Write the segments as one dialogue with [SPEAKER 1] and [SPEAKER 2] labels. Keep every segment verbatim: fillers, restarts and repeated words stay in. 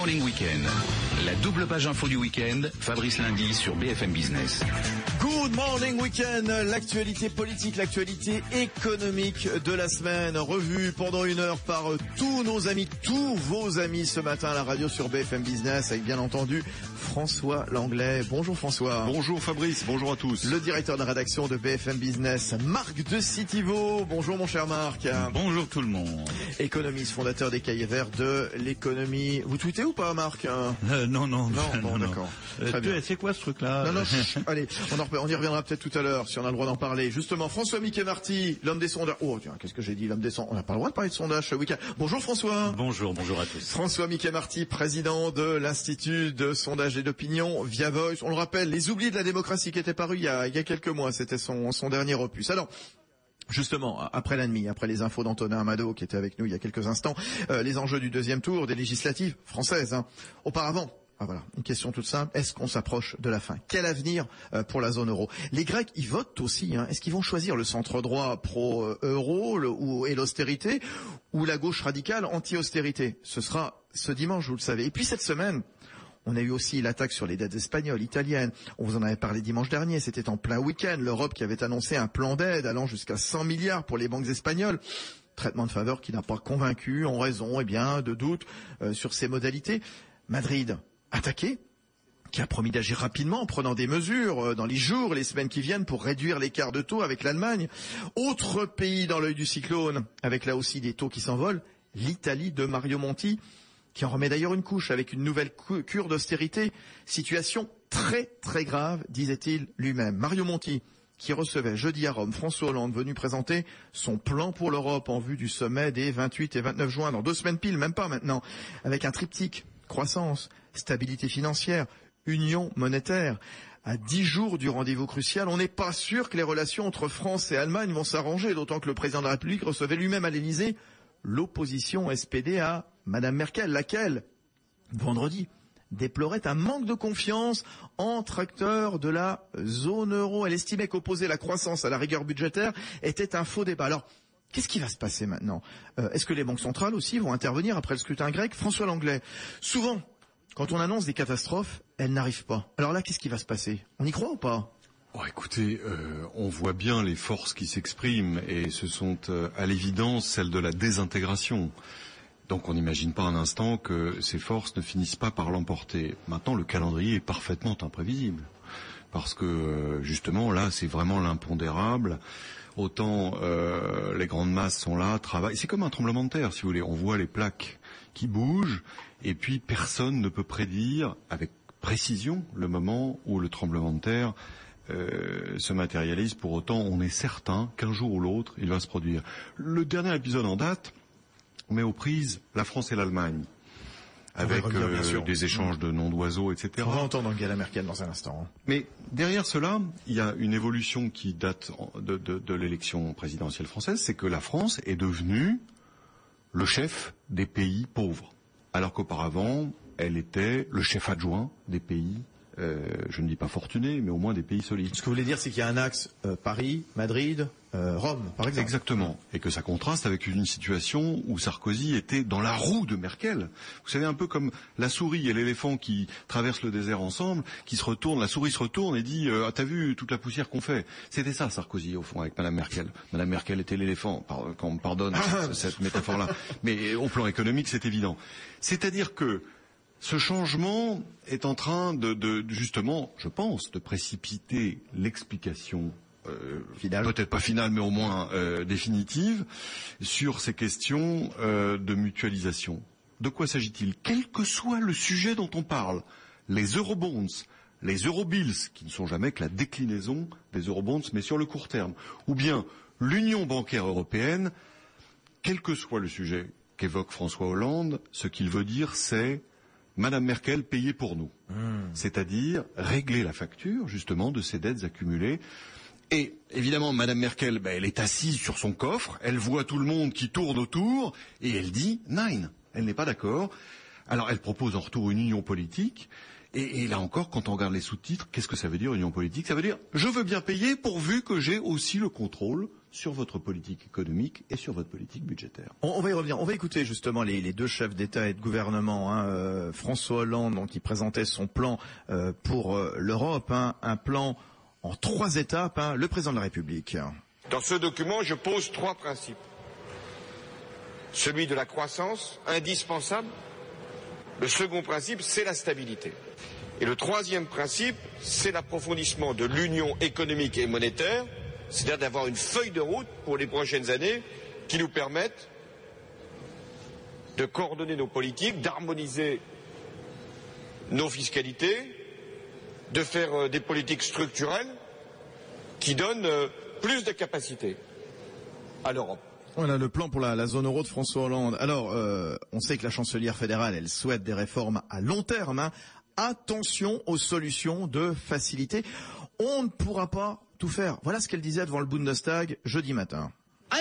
[SPEAKER 1] Morning Weekend. La double page info du week-end, Fabrice Lundi sur B F M Business.
[SPEAKER 2] Good Morning Weekend, l'actualité politique, l'actualité économique de la semaine, revue pendant une heure par tous nos amis, tous vos amis ce matin à la radio sur B F M Business, avec bien entendu François Langlais. Bonjour François.
[SPEAKER 3] Bonjour Fabrice, bonjour à tous.
[SPEAKER 2] Le directeur de la rédaction de B F M Business, Marc de Citivo. Bonjour mon cher Marc.
[SPEAKER 4] Bonjour tout le monde.
[SPEAKER 2] Économiste, fondateur des Cahiers Verts de l'économie. Vous tweetez ou pas Marc?
[SPEAKER 4] euh, Non, non.
[SPEAKER 2] Non,
[SPEAKER 4] non,
[SPEAKER 2] bon
[SPEAKER 4] non.
[SPEAKER 2] d'accord.
[SPEAKER 4] Euh, c'est quoi ce truc-là?
[SPEAKER 2] Non, non, chut, allez, on, en, on y reviendra peut-être tout à l'heure si on a le droit d'en parler. Justement, François Mickey Marty, l'homme des sondages. Oh tiens, qu'est-ce que j'ai dit, l'homme des sondages. On n'a pas le droit de parler de sondage ce week-end. Bonjour François.
[SPEAKER 4] Bonjour, bonjour à tous.
[SPEAKER 2] François Mickey Marty, président de l'Institut de sondage et d'opinion Via Voice. On le rappelle, Les Oubliés de la démocratie qui était paru il y a, il y a quelques mois. C'était son, son dernier opus. Alors, justement, après l'ennemi, après les infos d'Antonin Amado qui était avec nous il y a quelques instants, euh, les enjeux du deuxième tour des législatives françaises. Hein. Auparavant, ah voilà, une question toute simple, est-ce qu'on s'approche de la fin? Quel avenir euh, pour la zone euro? Les Grecs, ils votent aussi, hein. Est-ce qu'ils vont choisir le centre-droit pro-euro le, ou, et l'austérité, ou la gauche radicale anti-austérité? Ce sera ce dimanche, vous le savez. Et puis cette semaine, on a eu aussi l'attaque sur les dettes espagnoles, italiennes. On vous en avait parlé dimanche dernier, c'était en plein week-end. L'Europe qui avait annoncé un plan d'aide allant jusqu'à cent milliards pour les banques espagnoles. Traitement de faveur qui n'a pas convaincu en raison, eh bien, de doutes euh, sur ses modalités. Madrid, attaqué, qui a promis d'agir rapidement en prenant des mesures dans les jours, les semaines qui viennent pour réduire l'écart de taux avec l'Allemagne. Autre pays dans l'œil du cyclone, avec là aussi des taux qui s'envolent, l'Italie de Mario Monti, qui en remet d'ailleurs une couche avec une nouvelle cure d'austérité. Situation très très grave, disait-il lui-même. Mario Monti, qui recevait jeudi à Rome François Hollande, venu présenter son plan pour l'Europe en vue du sommet des vingt-huit et vingt-neuf juin, dans deux semaines pile, même pas maintenant, avec un triptyque, croissance, stabilité financière, union monétaire. À dix jours du rendez-vous crucial, on n'est pas sûr que les relations entre France et Allemagne vont s'arranger, d'autant que le président de la République recevait lui-même à l'Élysée l'opposition S P D à Madame Merkel, laquelle, vendredi, déplorait un manque de confiance entre acteurs de la zone euro. Elle estimait qu'opposer la croissance à la rigueur budgétaire était un faux débat. Alors, qu'est-ce qui va se passer maintenant? euh, Est-ce que les banques centrales aussi vont intervenir après le scrutin grec? François Langlais, souvent, quand on annonce des catastrophes, elles n'arrivent pas. Alors là, qu'est-ce qui va se passer? On y croit ou pas?
[SPEAKER 3] Oh, écoutez, euh, on voit bien les forces qui s'expriment et ce sont euh, à l'évidence celles de la désintégration. Donc on n'imagine pas un instant que ces forces ne finissent pas par l'emporter. Maintenant, le calendrier est parfaitement imprévisible. Parce que, justement, là, c'est vraiment l'impondérable. Autant euh, les grandes masses sont là, travaillent. C'est comme un tremblement de terre, si vous voulez. On voit les plaques qui bougent, et puis personne ne peut prédire avec précision le moment où le tremblement de terre euh, se matérialise. Pour autant, on est certain qu'un jour ou l'autre, il va se produire. Le dernier épisode en date met aux prises la France et l'Allemagne, avec
[SPEAKER 2] revenir,
[SPEAKER 3] euh, des échanges de noms d'oiseaux, et cetera.
[SPEAKER 2] On va entendre Angela Merkel dans un instant.
[SPEAKER 3] Mais derrière cela, il y a une évolution qui date de, de, de l'élection présidentielle française, c'est que la France est devenue le chef des pays pauvres, alors qu'auparavant, elle était le chef adjoint des pays, euh, je ne dis pas fortunés, mais au moins des pays solides.
[SPEAKER 2] Ce que vous voulez dire, c'est qu'il y a un axe euh, Paris, Madrid, euh, Rome, par exemple.
[SPEAKER 3] Exactement. Et que ça contraste avec une situation où Sarkozy était dans la roue de Merkel. Vous savez, un peu comme la souris et l'éléphant qui traversent le désert ensemble, qui se retournent, la souris se retourne et dit euh, « Ah, t'as vu toute la poussière qu'on fait ?» C'était ça, Sarkozy, au fond, avec Madame Merkel. Madame Merkel était l'éléphant, par, quand on me pardonne cette, cette métaphore-là. Mais au plan économique, c'est évident. C'est-à-dire que ce changement est en train de, de justement, je pense, de précipiter l'explication euh, peut-être pas finale, mais au moins euh, définitive, sur ces questions euh, de mutualisation. De quoi s'agit-il? Quel que soit le sujet dont on parle, les eurobonds, les eurobills, qui ne sont jamais que la déclinaison des eurobonds, mais sur le court terme, ou bien l'Union bancaire européenne, quel que soit le sujet qu'évoque François Hollande, ce qu'il veut dire, c'est Madame Merkel payée pour nous. Mmh. C'est-à-dire régler la facture, justement, de ces dettes accumulées. Et évidemment, Madame Merkel, ben, elle est assise sur son coffre, elle voit tout le monde qui tourne autour, et elle dit « Nein ». Elle n'est pas d'accord. Alors elle propose en retour une union politique, et, et là encore, quand on regarde les sous-titres, qu'est-ce que ça veut dire, union politique? Ça veut dire « je veux bien payer pourvu que j'ai aussi le contrôle sur votre politique économique et sur votre politique budgétaire.
[SPEAKER 2] On, on va y revenir. On va écouter justement les, les deux chefs d'État et de gouvernement. Hein, euh, François Hollande, donc, qui présentait son plan euh, pour euh, l'Europe, hein, un plan en trois étapes. Hein, le président de la République.
[SPEAKER 5] Dans ce document, je pose trois principes. Celui de la croissance, indispensable. Le second principe, c'est la stabilité. Et le troisième principe, c'est l'approfondissement de l'union économique et monétaire, c'est-à-dire d'avoir une feuille de route pour les prochaines années qui nous permette de coordonner nos politiques, d'harmoniser nos fiscalités, de faire des politiques structurelles qui donnent plus de capacité à l'Europe.
[SPEAKER 2] Voilà le plan pour la, la zone euro de François Hollande. Alors, euh, on sait que la chancelière fédérale, elle souhaite des réformes à long terme. Hein. Attention aux solutions de facilité. On ne pourra pas tout faire. Voilà ce qu'elle disait devant le Bundestag jeudi matin.
[SPEAKER 6] À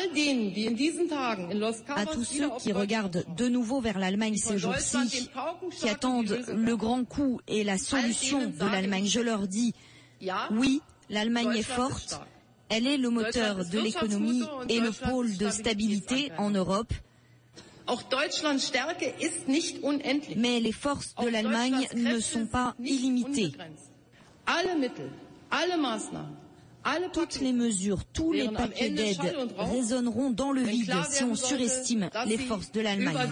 [SPEAKER 6] tous ceux qui regardent de nouveau vers l'Allemagne ces jours-ci, qui attendent le grand coup et la solution de l'Allemagne, je leur dis, oui, l'Allemagne est forte. Elle est le moteur de l'économie et le pôle de stabilité en Europe. Mais les forces de l'Allemagne ne sont pas illimitées. Toutes les mesures, tous les paquets d'aide résonneront dans le vide si on surestime les forces de l'Allemagne.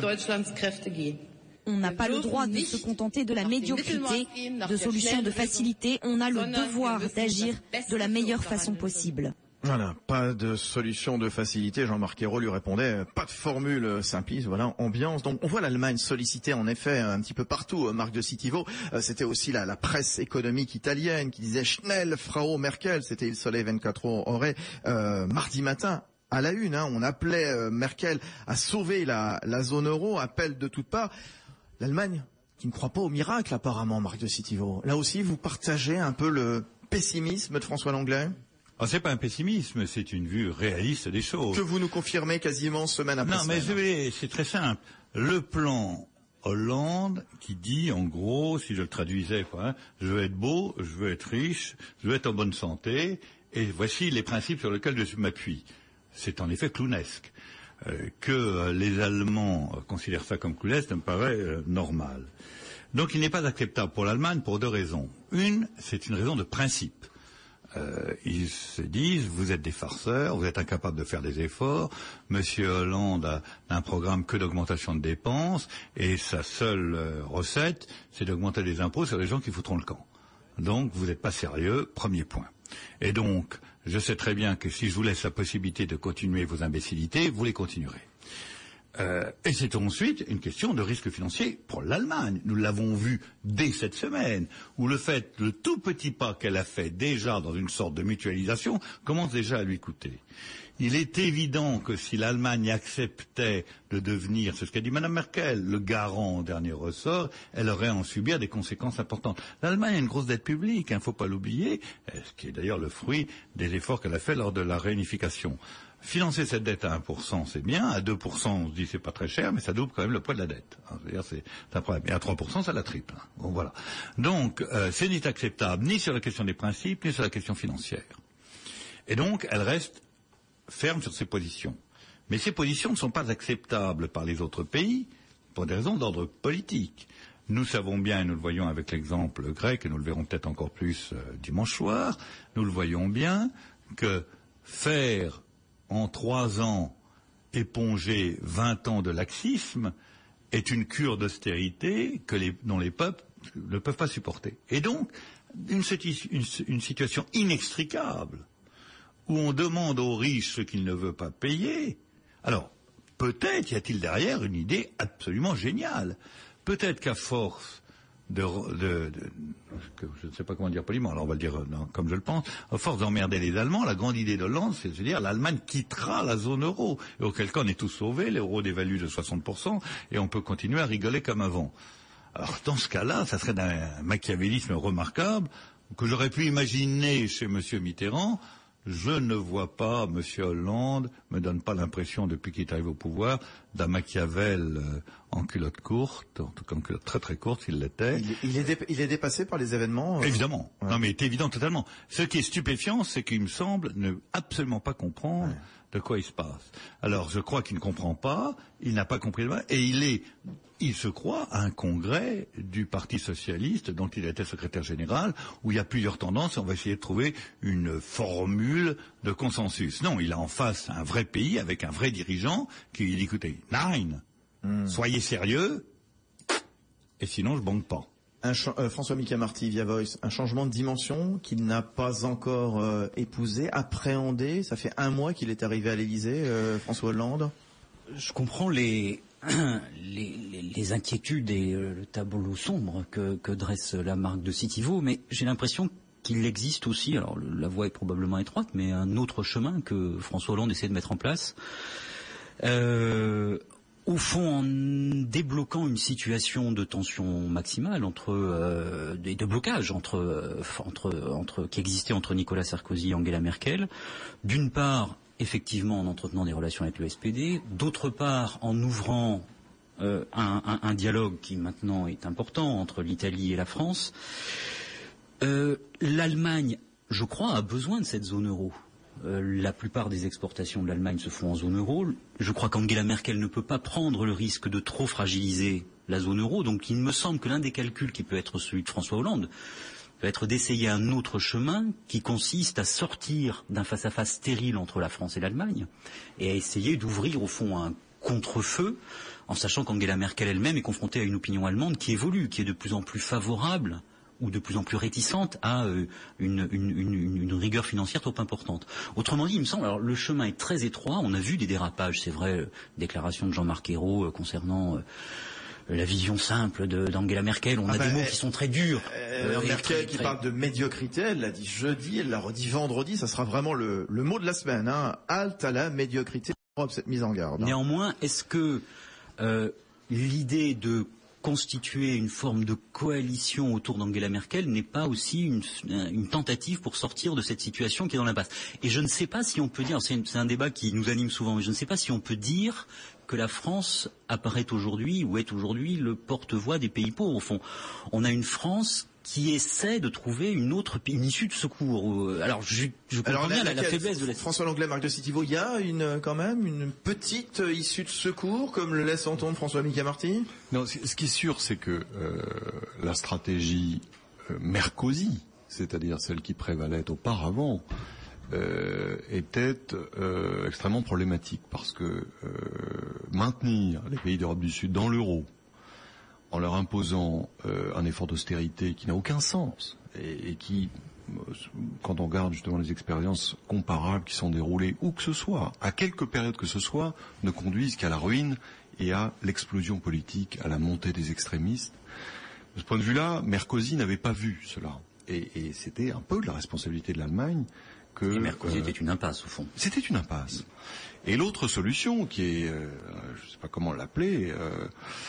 [SPEAKER 6] On n'a pas le droit de se contenter de la médiocrité, de solutions de facilité. On a le devoir d'agir de la meilleure façon possible.
[SPEAKER 2] Voilà, pas de solution de facilité. Jean-Marc Ayrault lui répondait, pas de formule simpliste, voilà, ambiance. Donc on voit l'Allemagne sollicitée en effet un petit peu partout. Marc de Citivo, c'était aussi la, la presse économique italienne qui disait Schnell, Frau Merkel, c'était Il Sole vingt-quatre Ore, euh, mardi matin. À la une, hein, on appelait euh, Merkel à sauver la, la zone euro, appel de toutes parts. L'Allemagne, qui ne croit pas au miracle apparemment, Marc de Citivo. Là aussi, vous partagez un peu le pessimisme de François Lenglet?
[SPEAKER 4] Oh, c'est pas un pessimisme, c'est une vue réaliste des choses.
[SPEAKER 2] Que vous nous confirmez quasiment semaine après
[SPEAKER 4] non,
[SPEAKER 2] semaine.
[SPEAKER 4] Non, mais c'est très simple. Le plan Hollande qui dit, en gros, si je le traduisais, hein, je veux être beau, je veux être riche, je veux être en bonne santé, et voici les principes sur lesquels je m'appuie. C'est en effet clownesque. Euh, que les Allemands considèrent ça comme clownesque me paraît euh, normal. Donc il n'est pas acceptable pour l'Allemagne pour deux raisons. Une, c'est une raison de principe. Euh, ils se disent, vous êtes des farceurs, vous êtes incapables de faire des efforts. Monsieur Hollande a un programme que d'augmentation de dépenses, et sa seule euh, recette, c'est d'augmenter les impôts sur les gens qui foutront le camp. Donc, vous n'êtes pas sérieux, premier point. Et donc, je sais très bien que si je vous laisse la possibilité de continuer vos imbécilités, vous les continuerez. Euh, et c'est ensuite une question de risque financier pour l'Allemagne. Nous l'avons vu dès cette semaine, où le fait, le tout petit pas qu'elle a fait déjà dans une sorte de mutualisation, commence déjà à lui coûter. Il est évident que si l'Allemagne acceptait de devenir, c'est ce qu'a dit Madame Merkel, le garant au dernier ressort, elle aurait à en subir des conséquences importantes. L'Allemagne a une grosse dette publique, il hein, ne faut pas l'oublier, ce qui est d'ailleurs le fruit des efforts qu'elle a fait lors de la réunification. Financer cette dette à un pour cent, c'est bien. À deux pour cent, on se dit c'est pas très cher, mais ça double quand même le poids de la dette. C'est-à-dire c'est un problème. Et à trois pour cent, ça la triple. Bon, voilà. Donc, euh, c'est ni acceptable ni sur la question des principes, ni sur la question financière. Et donc, elle reste ferme sur ses positions. Mais ces positions ne sont pas acceptables par les autres pays pour des raisons d'ordre politique. Nous savons bien, et nous le voyons avec l'exemple grec, et nous le verrons peut-être encore plus euh, dimanche soir, nous le voyons bien, que faire en trois ans éponger vingt ans de laxisme est une cure d'austérité que les, dont les peuples ne peuvent pas supporter. Et donc, une, une, une situation inextricable où on demande aux riches ce qu'ils ne veulent pas payer. Alors, peut-être y a-t-il derrière une idée absolument géniale. Peut-être qu'à force de, de, de que je ne sais pas comment dire poliment, alors on va le dire non, comme je le pense, à force d'emmerder les Allemands, la grande idée de Hollande, c'est de dire l'Allemagne quittera la zone euro. Et auquel cas on est tous sauvés, l'euro dévalue de soixante pour cent et on peut continuer à rigoler comme avant. Alors dans ce cas-là, ça serait d'un machiavélisme remarquable que j'aurais pu imaginer chez M. Mitterrand je ne vois pas, M. Hollande me donne pas l'impression, depuis qu'il est arrivé au pouvoir, d'un Machiavel euh, en culotte courte, en tout cas en culotte très très courte, il l'était.
[SPEAKER 2] Il, il, est, dé, il est dépassé par les événements euh...
[SPEAKER 4] Évidemment.
[SPEAKER 2] Ouais.
[SPEAKER 4] Non mais c'est évident totalement. Ce qui est stupéfiant, c'est qu'il me semble ne absolument pas comprendre ouais. de quoi il se passe. Alors je crois qu'il ne comprend pas, il n'a pas compris le mal, et il est... Il se croit à un congrès du Parti socialiste dont il était secrétaire général, où il y a plusieurs tendances, et on va essayer de trouver une formule de consensus. Non, il a en face un vrai pays avec un vrai dirigeant qui lui dit, écoutez, nine, mm. soyez sérieux, et sinon je banque pas.
[SPEAKER 2] Un euh, François-Michel Marty, via Voice, un changement de dimension qu'il n'a pas encore euh, épousé, appréhendé. Ça fait un mois qu'il est arrivé à l'Élysée, euh, François Hollande.
[SPEAKER 7] Je comprends les... Les, les, les inquiétudes et euh, le tableau sombre que, que dresse la marque de Citivo, mais j'ai l'impression qu'il existe aussi, alors le, la voie est probablement étroite, mais un autre chemin que François Hollande essaie de mettre en place. Euh, au fond, en débloquant une situation de tension maximale entre euh, de, de blocage entre, euh, entre, entre qui existait entre Nicolas Sarkozy et Angela Merkel, d'une part, effectivement en entretenant des relations avec le S P D, d'autre part en ouvrant euh, un, un, un dialogue qui maintenant est important entre l'Italie et la France. Euh, L'Allemagne, je crois, a besoin de cette zone euro. Euh, la plupart des exportations de l'Allemagne se font en zone euro. Je crois qu'Angela Merkel ne peut pas prendre le risque de trop fragiliser la zone euro. Donc il me semble que l'un des calculs qui peut être celui de François Hollande peut être d'essayer un autre chemin qui consiste à sortir d'un face-à-face stérile entre la France et l'Allemagne et à essayer d'ouvrir au fond un contre-feu en sachant qu'Angela Merkel elle-même est confrontée à une opinion allemande qui évolue, qui est de plus en plus favorable ou de plus en plus réticente à euh, une, une, une, une rigueur financière trop importante. Autrement dit, il me semble, alors le chemin est très étroit, on a vu des dérapages, c'est vrai, euh, déclaration de Jean-Marc Ayrault euh, concernant... Euh, la vision simple d'Angela Merkel, on
[SPEAKER 2] ah
[SPEAKER 7] a
[SPEAKER 2] bah,
[SPEAKER 7] des mots
[SPEAKER 2] elle,
[SPEAKER 7] qui sont très durs.
[SPEAKER 2] Euh, euh, Merkel très, qui très... parle de médiocrité, elle l'a dit jeudi, elle l'a redit vendredi, ça sera vraiment le, le mot de la semaine. Hein. Halte à la médiocrité, cette mise en garde. Hein.
[SPEAKER 7] Néanmoins, est-ce que euh, l'idée de constituer une forme de coalition autour d'Angela Merkel n'est pas aussi une, une tentative pour sortir de cette situation qui est dans l'impasse? Et je ne sais pas si on peut dire, c'est un débat qui nous anime souvent, mais je ne sais pas si on peut dire que la France apparaît aujourd'hui ou est aujourd'hui le porte-voix des pays pauvres. Au fond, on a une France qui essaie de trouver une autre une issue de secours. Alors je, je comprends Alors, bien la, la faiblesse de la...
[SPEAKER 2] François Langlais, Marc de Citivo, il y a une, quand même une petite issue de secours, comme le laisse entendre François-Michel Marty?
[SPEAKER 3] Non, ce qui est sûr, c'est que euh, la stratégie euh, Merkozy, c'est-à-dire celle qui prévalait auparavant, Euh, était euh, extrêmement problématique parce que euh, maintenir les pays d'Europe du Sud dans l'euro en leur imposant euh, un effort d'austérité qui n'a aucun sens et, et qui, quand on regarde justement les expériences comparables qui sont déroulées où que ce soit, à quelque période que ce soit, ne conduisent qu'à la ruine et à l'explosion politique, à la montée des extrémistes. De ce point de vue-là, Merkozy n'avait pas vu cela et, et c'était un peu de la responsabilité de l'Allemagne. Que,
[SPEAKER 7] et Merkozy
[SPEAKER 3] euh,
[SPEAKER 7] était une impasse au fond.
[SPEAKER 3] C'était une impasse. Et l'autre solution, qui est, euh, je ne sais pas comment l'appeler, euh,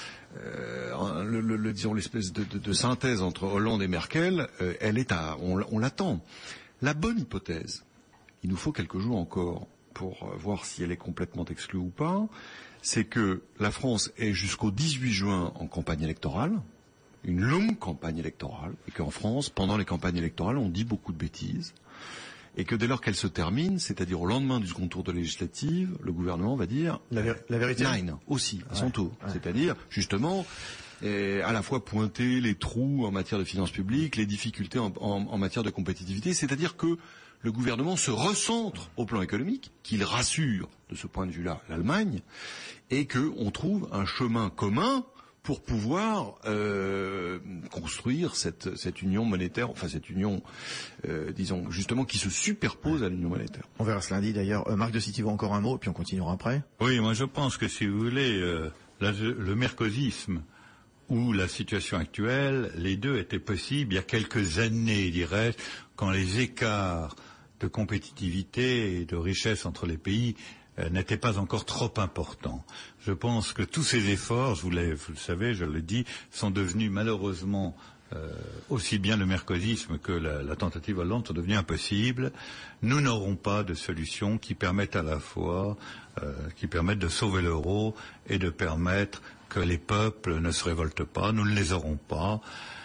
[SPEAKER 3] euh, le, le, le, disons l'espèce de, de, de synthèse entre Hollande et Merkel, euh, elle est à, on, on l'attend. La bonne hypothèse, il nous faut quelques jours encore pour voir si elle est complètement exclue ou pas, c'est que la France est jusqu'au dix-huit juin en campagne électorale, une longue campagne électorale, et qu'en France, pendant les campagnes électorales, on dit beaucoup de bêtises. Et que dès lors qu'elle se termine, c'est-à-dire au lendemain du second tour de législative, le gouvernement va dire
[SPEAKER 2] la, ver la vérité
[SPEAKER 3] nine aussi à son
[SPEAKER 2] ouais,
[SPEAKER 3] tour,
[SPEAKER 2] ouais.
[SPEAKER 3] C'est-à-dire justement et à la fois pointer les trous en matière de finances publiques, les difficultés en, en, en matière de compétitivité, c'est-à-dire que le gouvernement se recentre au plan économique, qu'il rassure de ce point de vue-là l'Allemagne, et qu'on trouve un chemin commun pour pouvoir euh, construire cette, cette union monétaire, enfin cette union, euh, disons, justement, qui se superpose à l'union monétaire.
[SPEAKER 2] On verra ce lundi d'ailleurs. Euh, Marc de Citivo, encore un mot, et puis on continuera après.
[SPEAKER 4] Oui, moi je pense que si vous voulez, euh, la, le merkozisme ou la situation actuelle, les deux étaient possibles il y a quelques années, dirais-je, quand les écarts de compétitivité et de richesse entre les pays Euh, n'était pas encore trop important. Je pense que tous ces efforts, je vous, vous le savez, je le dis, sont devenus malheureusement euh, aussi bien le mercosisme que la, la tentative Hollande sont devenus impossibles. Nous n'aurons pas de solution qui permette à la fois, euh, qui permette de sauver l'euro et de permettre que les peuples ne se révoltent pas. Nous ne les aurons pas.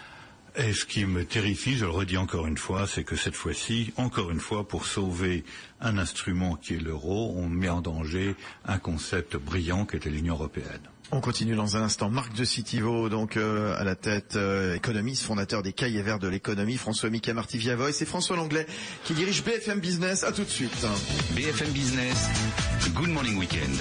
[SPEAKER 4] Et ce qui me terrifie, je le redis encore une fois, c'est que cette fois-ci, encore une fois, pour sauver un instrument qui est l'euro, on met en danger un concept brillant qui était l'Union européenne.
[SPEAKER 2] On continue dans un instant. Marc de Citivo, donc euh, à la tête, euh, économiste, fondateur des Cahiers Verts de l'économie. François Mickey Marty Viavoy, c'est François Langlais qui dirige B F M Business. À tout de suite.
[SPEAKER 1] B F M Business, Good Morning Weekend.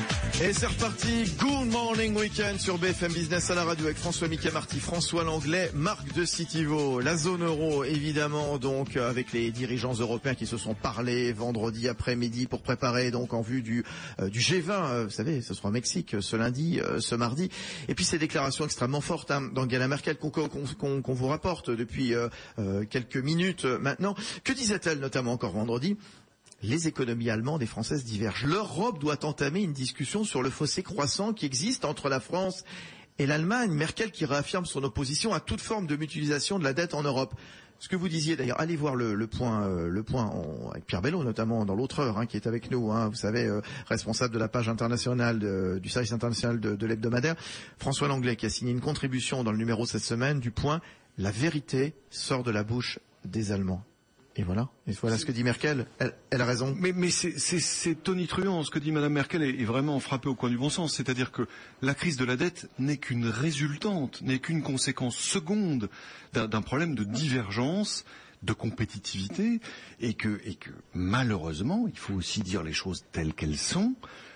[SPEAKER 2] Et c'est reparti, Good Morning Weekend sur B F M Business à la radio avec François Mickey Marty, François Langlais, Marc de Citivo, la zone euro évidemment, donc avec les dirigeants européens qui se sont parlé vendredi après-midi pour préparer donc en vue du euh, du G vingt, euh, vous savez, ce sera au Mexique ce lundi, euh, ce mardi. Et puis ces déclarations extrêmement fortes hein, d'Angela Merkel qu'on qu'on, qu'on, qu'on vous rapporte depuis euh, euh, quelques minutes maintenant. Que disait-elle notamment encore vendredi ? Les économies allemandes et françaises divergent. L'Europe doit entamer une discussion sur le fossé croissant qui existe entre la France et l'Allemagne. Merkel qui réaffirme son opposition à toute forme de mutualisation de la dette en Europe. Ce que vous disiez d'ailleurs, allez voir le, le point, euh, le point en, avec Pierre Bello notamment dans l'autre heure, hein, qui est avec nous, hein, vous savez, euh, responsable de la page internationale de, du service international de, de l'hebdomadaire. François Langlais qui a signé une contribution dans le numéro cette semaine du point. La vérité sort de la bouche des Allemands. Et voilà, et voilà ce que dit Merkel, elle, elle a raison.
[SPEAKER 3] Mais, mais c'est, c'est, c'est tonitruant, ce que dit Madame Merkel est, est vraiment frappé au coin du bon sens. C'est-à-dire que la crise de la dette n'est qu'une résultante, n'est qu'une conséquence seconde d'un, d'un problème de divergence, de compétitivité, et que, et que malheureusement, il faut aussi dire les choses telles qu'elles sont,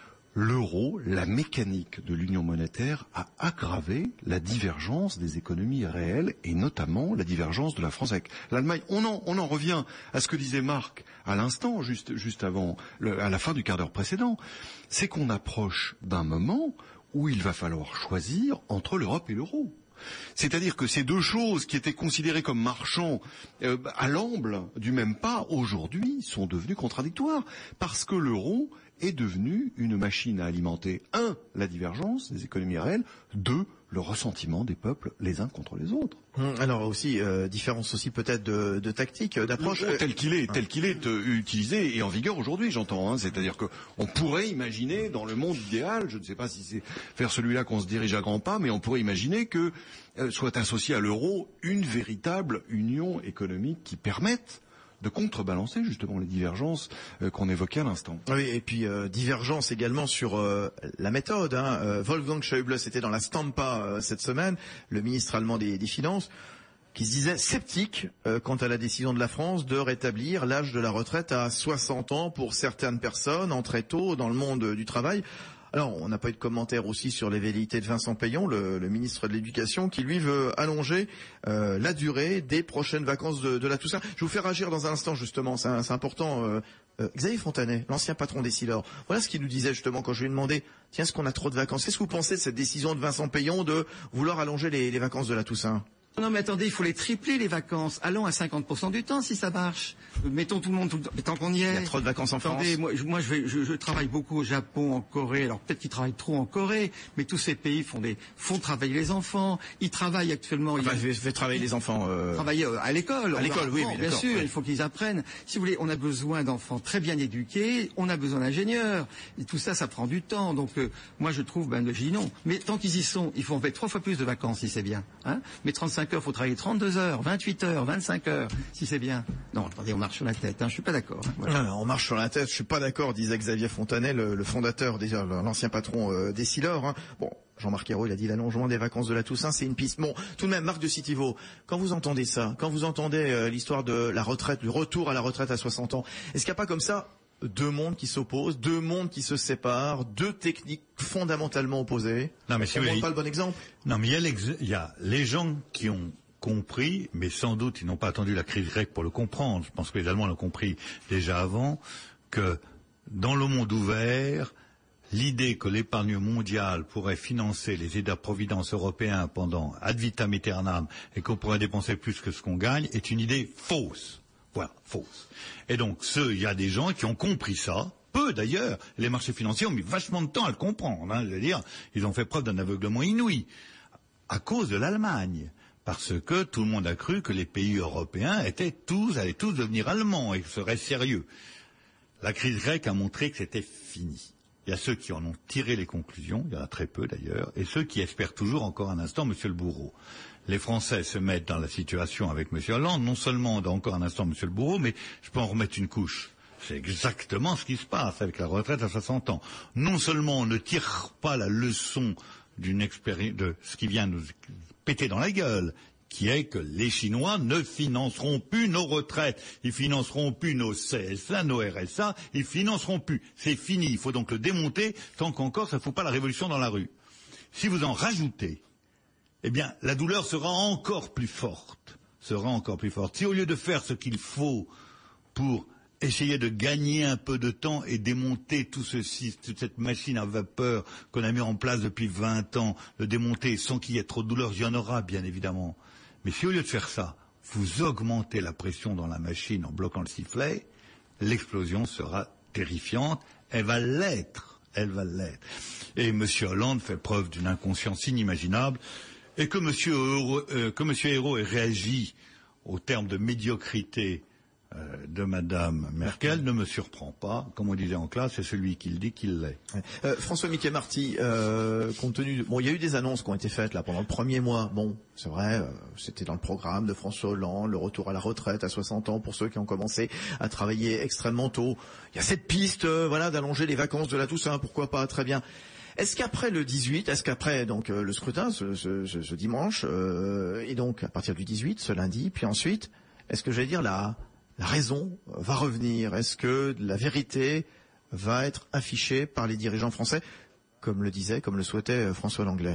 [SPEAKER 3] l'euro, la mécanique de l'union monétaire a aggravé la divergence des économies réelles et notamment la divergence de la France avec l'Allemagne. On en, on en revient à ce que disait Marc à l'instant, juste, juste avant, le, à la fin du quart d'heure précédent. C'est qu'on approche d'un moment où il va falloir choisir entre l'Europe et l'euro. C'est-à-dire que ces deux choses qui étaient considérées comme marchant euh, à l'amble du même pas, aujourd'hui, sont devenues contradictoires parce que l'euro est devenu une machine à alimenter, un, la divergence des économies réelles, deux, le ressentiment des peuples les uns contre les autres.
[SPEAKER 2] Alors aussi, euh, différence aussi peut-être de, de tactique, d'approche.
[SPEAKER 3] Euh, tel qu'il est, tel qu'il est euh, utilisé et en vigueur aujourd'hui, j'entends. Hein, c'est-à-dire que on pourrait imaginer, dans le monde idéal, je ne sais pas si c'est vers celui-là qu'on se dirige à grands pas, mais on pourrait imaginer que euh, soit associée à l'euro une véritable union économique qui permette de contrebalancer justement les divergences euh, qu'on évoquait à l'instant.
[SPEAKER 2] Oui, et puis euh, divergence également sur euh, la méthode. Hein. Euh, Wolfgang Schäuble, c'était dans la Stampa euh, cette semaine, le ministre allemand des, des Finances, qui se disait sceptique euh, quant à la décision de la France de rétablir l'âge de la retraite à soixante ans pour certaines personnes, en très tôt dans le monde du travail. Alors, on n'a pas eu de commentaire aussi sur les velléités de Vincent Payon, le, le ministre de l'Éducation, qui lui veut allonger euh, la durée des prochaines vacances de, de la Toussaint. Je vais vous faire agir dans un instant, justement, c'est, c'est important. Euh, euh, Xavier Fontanet, l'ancien patron d'Essilor, voilà ce qu'il nous disait justement quand je lui ai demandé, tiens, est-ce qu'on a trop de vacances ? Qu'est-ce que vous pensez de cette décision de Vincent Payon de vouloir allonger les, les vacances de la Toussaint ?
[SPEAKER 8] Non mais attendez, il faut les tripler les vacances. Allons à cinquante pour cent du temps si ça marche. Mettons tout le monde tout le temps. Mais tant qu'on y est.
[SPEAKER 2] Il y a trop de vacances en
[SPEAKER 8] attendez,
[SPEAKER 2] France.
[SPEAKER 8] Moi, je, moi je, vais, je, je travaille beaucoup au Japon, en Corée. Alors peut-être qu'ils travaillent trop en Corée, mais tous ces pays font des font travailler les enfants. Ils travaillent actuellement.
[SPEAKER 2] Enfin,
[SPEAKER 8] ils
[SPEAKER 2] je vais, je vais travailler les enfants. Euh...
[SPEAKER 8] Travailler à l'école.
[SPEAKER 2] À l'école, oui, oui,
[SPEAKER 8] bien sûr.
[SPEAKER 2] Ouais.
[SPEAKER 8] Il faut qu'ils apprennent. Si vous voulez, on a besoin d'enfants très bien éduqués. On a besoin d'ingénieurs. Et tout ça, ça prend du temps. Donc euh, moi je trouve, ben je dis non. Mais tant qu'ils y sont, il faut en faire trois fois plus de vacances si c'est bien. Hein, mais trente-cinq heures, faut travailler trente deux heures, vingt-huit heures, vingt-cinq heures, si c'est bien. Non, attendez, on marche sur la tête, hein, je suis pas d'accord. Hein, voilà.
[SPEAKER 2] Non, on marche sur la tête, je suis pas d'accord, disait Xavier Fontanet, le, le fondateur, déjà l'ancien patron euh, d'Essilor. Hein. Bon, Jean-Marc Ayrault, il a dit l'allongement des vacances de la Toussaint, c'est une piste. Bon, tout de même, Marc de Citivo, quand vous entendez ça, quand vous entendez euh, l'histoire de la retraite, du retour à la retraite à soixante ans, est-ce qu'il n'y a pas comme ça deux mondes qui s'opposent, deux mondes qui se séparent, deux techniques fondamentalement opposées?
[SPEAKER 4] Non, mais si
[SPEAKER 2] on
[SPEAKER 4] vous
[SPEAKER 2] ne pas le bon exemple.
[SPEAKER 4] Non, mais il y a, l'ex... il y a les gens qui ont compris, mais sans doute ils n'ont pas attendu la crise grecque pour le comprendre. Je pense que les Allemands l'ont compris déjà avant, que dans le monde ouvert, l'idée que l'épargne mondiale pourrait financer les États-providence européens pendant ad vitam aeternam et qu'on pourrait dépenser plus que ce qu'on gagne est une idée fausse. Voilà, fausse. Et donc, il y a des gens qui ont compris ça. Peu d'ailleurs, les marchés financiers ont mis vachement de temps à le comprendre. Hein, je veux dire, ils ont fait preuve d'un aveuglement inouï à cause de l'Allemagne. Parce que tout le monde a cru que les pays européens étaient tous, allaient tous devenir allemands et seraient sérieux. La crise grecque a montré que c'était fini. Il y a ceux qui en ont tiré les conclusions, il y en a très peu d'ailleurs, et ceux qui espèrent toujours encore un instant Monsieur le bourreau. Les Français se mettent dans la situation avec Monsieur Hollande, non seulement dans encore un instant Monsieur le bourreau, mais je peux en remettre une couche. C'est exactement ce qui se passe avec la retraite à soixante ans. Non seulement on ne tire pas la leçon d'une expérience, de ce qui vient nous péter dans la gueule, qui est que les Chinois ne financeront plus nos retraites, ils financeront plus nos C S A, nos R S A, ils financeront plus. C'est fini, il faut donc le démonter, tant qu'encore ça ne fout pas la révolution dans la rue. Si vous en rajoutez, eh bien, la douleur sera encore plus forte, sera encore plus forte. Si au lieu de faire ce qu'il faut pour essayer de gagner un peu de temps et démonter tout ceci, toute cette machine à vapeur qu'on a mis en place depuis vingt ans, le démonter sans qu'il y ait trop de douleur, il y en aura bien évidemment. Mais si au lieu de faire ça, vous augmentez la pression dans la machine en bloquant le sifflet, l'explosion sera terrifiante, elle va l'être, elle va l'être. Et M. Hollande fait preuve d'une inconscience inimaginable, et que M. Hérault, euh, que M. Hérault ait réagi au terme de médiocrité de Madame Merkel ne me surprend pas. Comme on disait en classe, c'est celui qui le dit qu'il l'est.
[SPEAKER 2] Euh, François Mickey Marty, euh, compte tenu de... bon, il y a eu des annonces qui ont été faites là pendant le premier mois. Bon, c'est vrai, euh, c'était dans le programme de François Hollande, le retour à la retraite à soixante ans pour ceux qui ont commencé à travailler extrêmement tôt. Il y a cette piste, euh, voilà, d'allonger les vacances de la Toussaint, pourquoi pas, très bien. Est-ce qu'après le dix-huit, est-ce qu'après donc euh, le scrutin ce, ce, ce, ce dimanche, euh, et donc à partir du dix-huit, ce lundi, puis ensuite, est-ce que j'allais dire la La raison va revenir. Est-ce que la vérité va être affichée par les dirigeants français, comme le disait, comme le souhaitait François Langlais?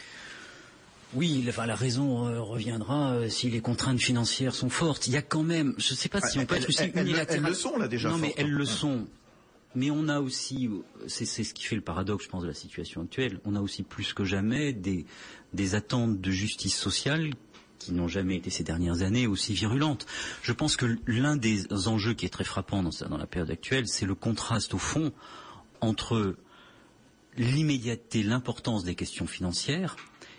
[SPEAKER 7] Oui, enfin, la raison euh, reviendra euh, si les contraintes financières sont fortes. Il y a quand même, je ne sais pas si on peut
[SPEAKER 2] elles,
[SPEAKER 7] être aussi
[SPEAKER 2] elles,
[SPEAKER 7] unilatéral.
[SPEAKER 2] Elles le sont là déjà.
[SPEAKER 7] Non,
[SPEAKER 2] fortes,
[SPEAKER 7] mais elles
[SPEAKER 2] hein.
[SPEAKER 7] le sont. Mais on a aussi, c'est, c'est ce qui fait le paradoxe, je pense, de la situation actuelle. On a aussi plus que jamais des, des attentes de justice sociale qui n'ont jamais été ces dernières années aussi virulentes. Je pense que l'un des enjeux qui est très frappant dans, dans la période actuelle, c'est le contraste au fond entre l'immédiateté, l'importance des questions financières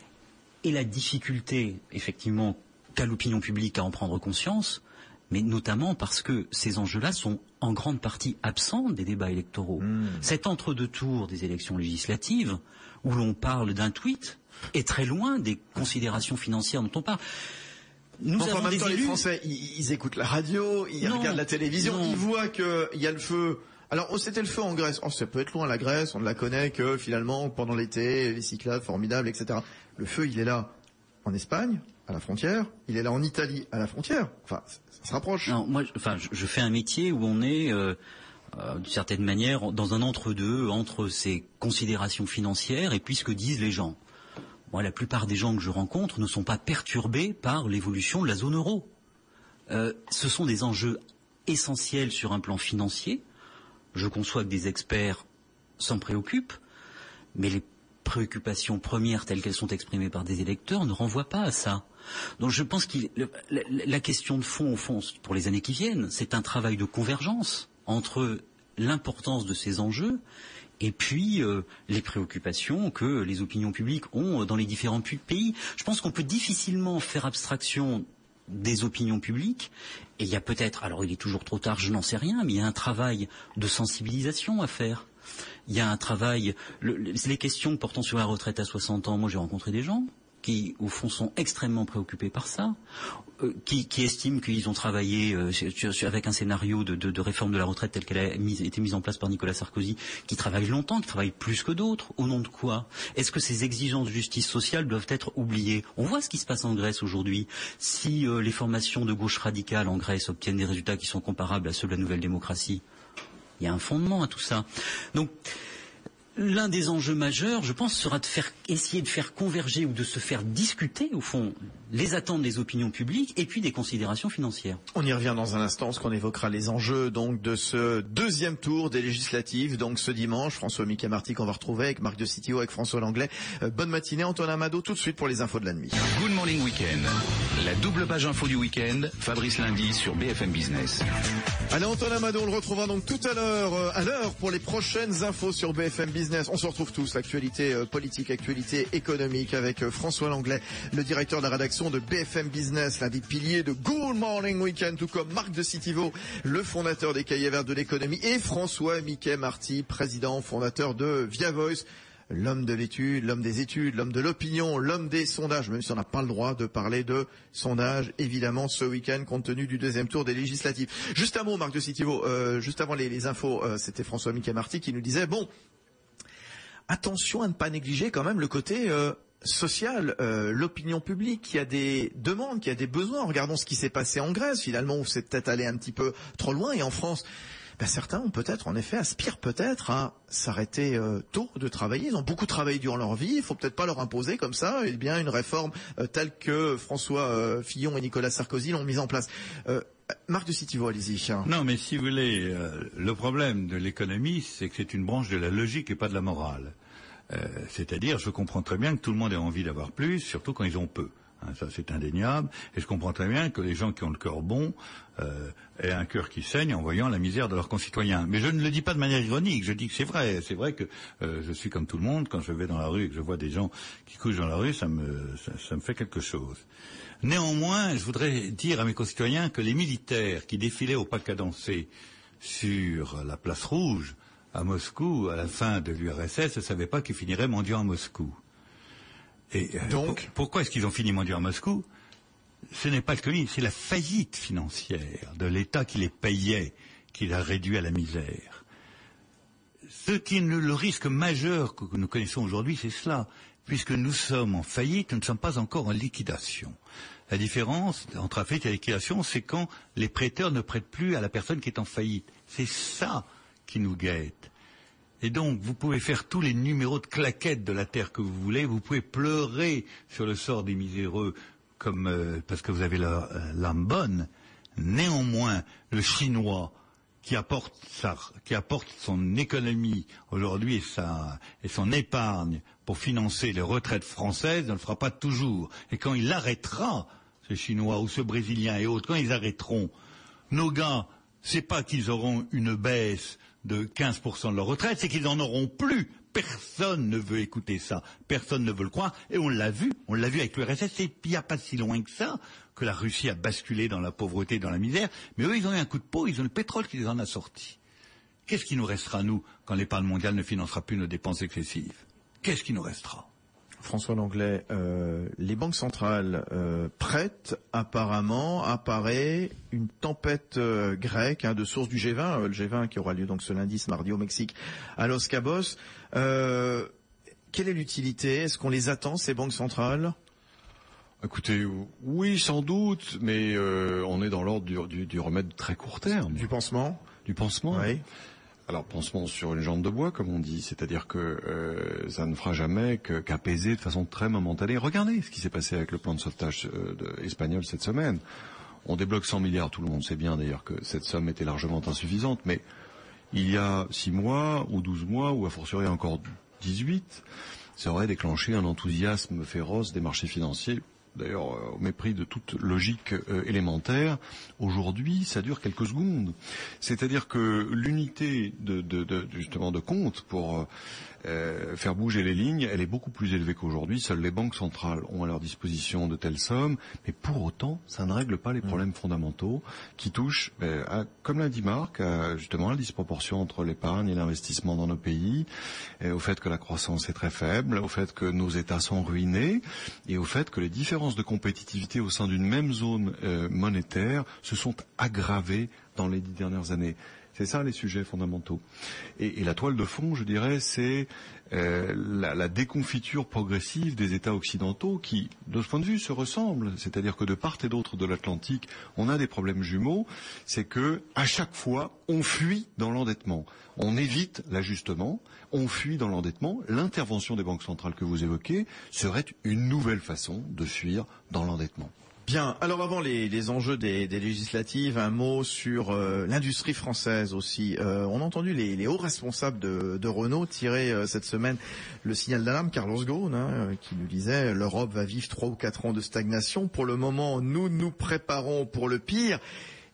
[SPEAKER 7] et la difficulté, effectivement, qu'a l'opinion publique à en prendre conscience, mais notamment parce que ces enjeux-là sont en grande partie absents des débats électoraux. Mmh. Cet entre-deux tours des élections législatives, où l'on parle d'un tweet, est très loin des considérations financières dont on parle. Nous
[SPEAKER 2] enfin,
[SPEAKER 7] avons
[SPEAKER 2] en même
[SPEAKER 7] des
[SPEAKER 2] temps,
[SPEAKER 7] élus...
[SPEAKER 2] les Français, ils, ils écoutent la radio, ils non, regardent la télévision, non. Ils voient qu'il y a le feu. Alors, oh, c'était le feu en Grèce. Oh, ça peut être loin, la Grèce, on ne la connaît que finalement pendant l'été, les cyclades formidables, et cetera. Le feu, il est là en Espagne, à la frontière. Il est là en Italie, à la frontière. Enfin, ça se rapproche.
[SPEAKER 7] Non, moi, enfin, je, je fais un métier où on est... Euh... Euh, d'une certaine manière, dans un entre-deux, entre ces considérations financières et puis ce que disent les gens. Moi, la plupart des gens que je rencontre ne sont pas perturbés par l'évolution de la zone euro. Euh, ce sont des enjeux essentiels sur un plan financier. Je conçois que des experts s'en préoccupent, mais les préoccupations premières telles qu'elles sont exprimées par des électeurs ne renvoient pas à ça. Donc je pense que la, la question de fond, au fond, pour les années qui viennent, c'est un travail de convergence entre l'importance de ces enjeux et puis euh, les préoccupations que les opinions publiques ont dans les différents pays. Je pense qu'on peut difficilement faire abstraction des opinions publiques, et il y a peut-être, alors il est toujours trop tard, je n'en sais rien, mais il y a un travail de sensibilisation à faire. Il y a un travail, le, les questions portant sur la retraite à soixante ans, moi j'ai rencontré des gens qui, au fond, sont extrêmement préoccupés par ça, euh, qui, qui estiment qu'ils ont travaillé euh, sur, sur, avec un scénario de, de, de réforme de la retraite tel qu'elle a mis, été mise en place par Nicolas Sarkozy, qui travaillent longtemps, qui travaillent plus que d'autres. Au nom de quoi? Est-ce que ces exigences de justice sociale doivent être oubliées? On voit ce qui se passe en Grèce aujourd'hui. Si euh, les formations de gauche radicale en Grèce obtiennent des résultats qui sont comparables à ceux de la nouvelle démocratie, il y a un fondement à tout ça. Donc, l'un des enjeux majeurs, je pense, sera de faire, essayer de faire converger ou de se faire discuter, au fond, les attentes des opinions publiques et puis des considérations financières.
[SPEAKER 2] On y revient dans un instant, parce qu'on évoquera les enjeux donc de ce deuxième tour des législatives, donc ce dimanche. François Mickey Marty qu'on va retrouver avec Marc de Citio, avec François Langlais. Euh, bonne matinée, Antoine Amado, tout de suite pour les infos de la nuit.
[SPEAKER 1] Good Morning Weekend, la double page info du week-end, Fabrice Lundi sur B F M Business.
[SPEAKER 2] Allez, Antoine Amado, on le retrouvera donc tout à l'heure, euh, à l'heure pour les prochaines infos sur B F M Business. Business. On se retrouve tous, l'actualité euh, politique, actualité économique avec euh, François Langlais, le directeur de la rédaction de B F M Business, l'un des piliers de Good Morning Weekend, tout comme Marc de Citivo, le fondateur des Cahiers Verts de l'économie, et François Mickey Marty, président, fondateur de Via Voice. L'homme de l'étude, l'homme des études, l'homme de l'opinion, l'homme des sondages, même si on n'a pas le droit de parler de sondages, évidemment, ce week-end, compte tenu du deuxième tour des législatives. Juste un mot, Marc de Citivo, euh, juste avant les, les infos, euh, c'était François Mickey Marty qui nous disait, bon, attention à ne pas négliger quand même le côté euh, social, euh, l'opinion publique, qui a des demandes, qui a des besoins. Regardons ce qui s'est passé en Grèce, finalement, où c'est peut-être allé un petit peu trop loin, et en France... Ben certains ont peut-être, en effet, aspirent peut-être à s'arrêter euh, tôt de travailler. Ils ont beaucoup travaillé durant leur vie. Il faut peut-être pas leur imposer comme ça, eh bien, une réforme euh, telle que François euh, Fillon et Nicolas Sarkozy l'ont mise en place. Euh, Marc de Citivo, allez-y.
[SPEAKER 4] Non, mais si vous voulez, euh, le problème de l'économie, c'est que c'est une branche de la logique et pas de la morale. Euh, c'est-à-dire, je comprends très bien que tout le monde ait envie d'avoir plus, surtout quand ils ont peu. Hein, ça, c'est indéniable. Et je comprends très bien que les gens qui ont le cœur bon euh, aient un cœur qui saigne en voyant la misère de leurs concitoyens. Mais je ne le dis pas de manière ironique. Je dis que c'est vrai. C'est vrai que euh, je suis comme tout le monde. Quand je vais dans la rue et que je vois des gens qui couchent dans la rue, ça me, ça, ça me fait quelque chose. Néanmoins, je voudrais dire à mes concitoyens que les militaires qui défilaient au pas cadencé sur la place rouge à Moscou à la fin de l'U R S S ne savaient pas qu'ils finiraient mendiants à Moscou. Et euh,
[SPEAKER 2] donc,
[SPEAKER 4] pour, pourquoi est-ce qu'ils ont fini mendiant à Moscou? Ce n'est pas le Covid, c'est la faillite financière de l'État qui les payait, qui l'a réduit à la misère. Ce qui est le risque majeur que nous connaissons aujourd'hui, c'est cela. Puisque nous sommes en faillite, nous ne sommes pas encore en liquidation. La différence entre la faillite et la liquidation, c'est quand les prêteurs ne prêtent plus à la personne qui est en faillite. C'est ça qui nous guette. Et donc, vous pouvez faire tous les numéros de claquettes de la terre que vous voulez, vous pouvez pleurer sur le sort des miséreux comme euh, parce que vous avez la, euh, l'âme bonne. Néanmoins, le Chinois qui apporte sa, qui apporte son économie aujourd'hui et sa et son épargne pour financer les retraites françaises ne le fera pas toujours. Et quand il arrêtera, ce Chinois ou ce Brésilien et autres, quand ils arrêteront, nos gars, c'est pas qu'ils auront une baisse de quinze pour cent de leur retraite, c'est qu'ils n'en auront plus. Personne ne veut écouter ça. Personne ne veut le croire. Et on l'a vu. On l'a vu avec l'U R S S. Il n'y a pas si loin que ça que la Russie a basculé dans la pauvreté, dans la misère. Mais eux, ils ont eu un coup de peau. Ils ont le pétrole qui les en a sortis. Qu'est-ce qui nous restera, nous, quand l'épargne mondiale ne financera plus nos dépenses excessives? Qu'est-ce qui nous restera?
[SPEAKER 2] François Langlais, euh, les banques centrales euh, prêtent, apparemment, apparaît une tempête euh, grecque hein, de source du G vingt, euh, le G vingt qui aura lieu donc ce lundi, ce mardi au Mexique, à Los Cabos. Euh, quelle est l'utilité? Est-ce qu'on les attend, ces banques centrales?
[SPEAKER 3] Écoutez, oui, sans doute, mais euh, on est dans l'ordre du, du, du remède très court terme.
[SPEAKER 2] Du pansement?
[SPEAKER 3] Du pansement.
[SPEAKER 2] Oui.
[SPEAKER 3] Alors, pansement sur une jambe de bois, comme on dit, c'est-à-dire que euh, ça ne fera jamais que, qu'apaiser de façon très momentanée. Regardez ce qui s'est passé avec le plan de sauvetage euh, de, espagnol cette semaine. On débloque cent milliards, tout le monde sait bien d'ailleurs que cette somme était largement insuffisante, mais il y a six mois ou douze mois, ou a fortiori encore dix-huit, ça aurait déclenché un enthousiasme féroce des marchés financiers. D'ailleurs, au mépris de toute logique euh, élémentaire, aujourd'hui, ça dure quelques secondes. C'est-à-dire que l'unité de, de, de justement de compte pour euh, faire bouger les lignes, elle est beaucoup plus élevée qu'aujourd'hui. Seules les banques centrales ont à leur disposition de telles sommes, mais pour autant, ça ne règle pas les problèmes fondamentaux qui touchent, euh, à, comme l'a dit Marc, à, justement la disproportion entre l'épargne et l'investissement dans nos pays, et au fait que la croissance est très faible, au fait que nos États sont ruinés, et au fait que les différents de compétitivité au sein d'une même zone euh, monétaire se sont aggravées dans les dix dernières années. C'est ça les sujets fondamentaux. Et, et la toile de fond, je dirais, c'est euh, la, la déconfiture progressive des États occidentaux qui, de ce point de vue, se ressemblent. C'est-à-dire que de part et d'autre de l'Atlantique, on a des problèmes jumeaux. C'est que à chaque fois, on fuit dans l'endettement. On évite l'ajustement, on fuit dans l'endettement. L'intervention des banques centrales que vous évoquez serait une nouvelle façon de fuir dans l'endettement.
[SPEAKER 2] Bien. Alors avant les, les enjeux des, des législatives, un mot sur euh, l'industrie française aussi. Euh, on a entendu les, les hauts responsables de, de Renault tirer euh, cette semaine le signal d'alarme. Carlos Ghosn, hein, qui nous disait l'Europe va vivre trois ou quatre ans de stagnation. Pour le moment, nous nous préparons pour le pire.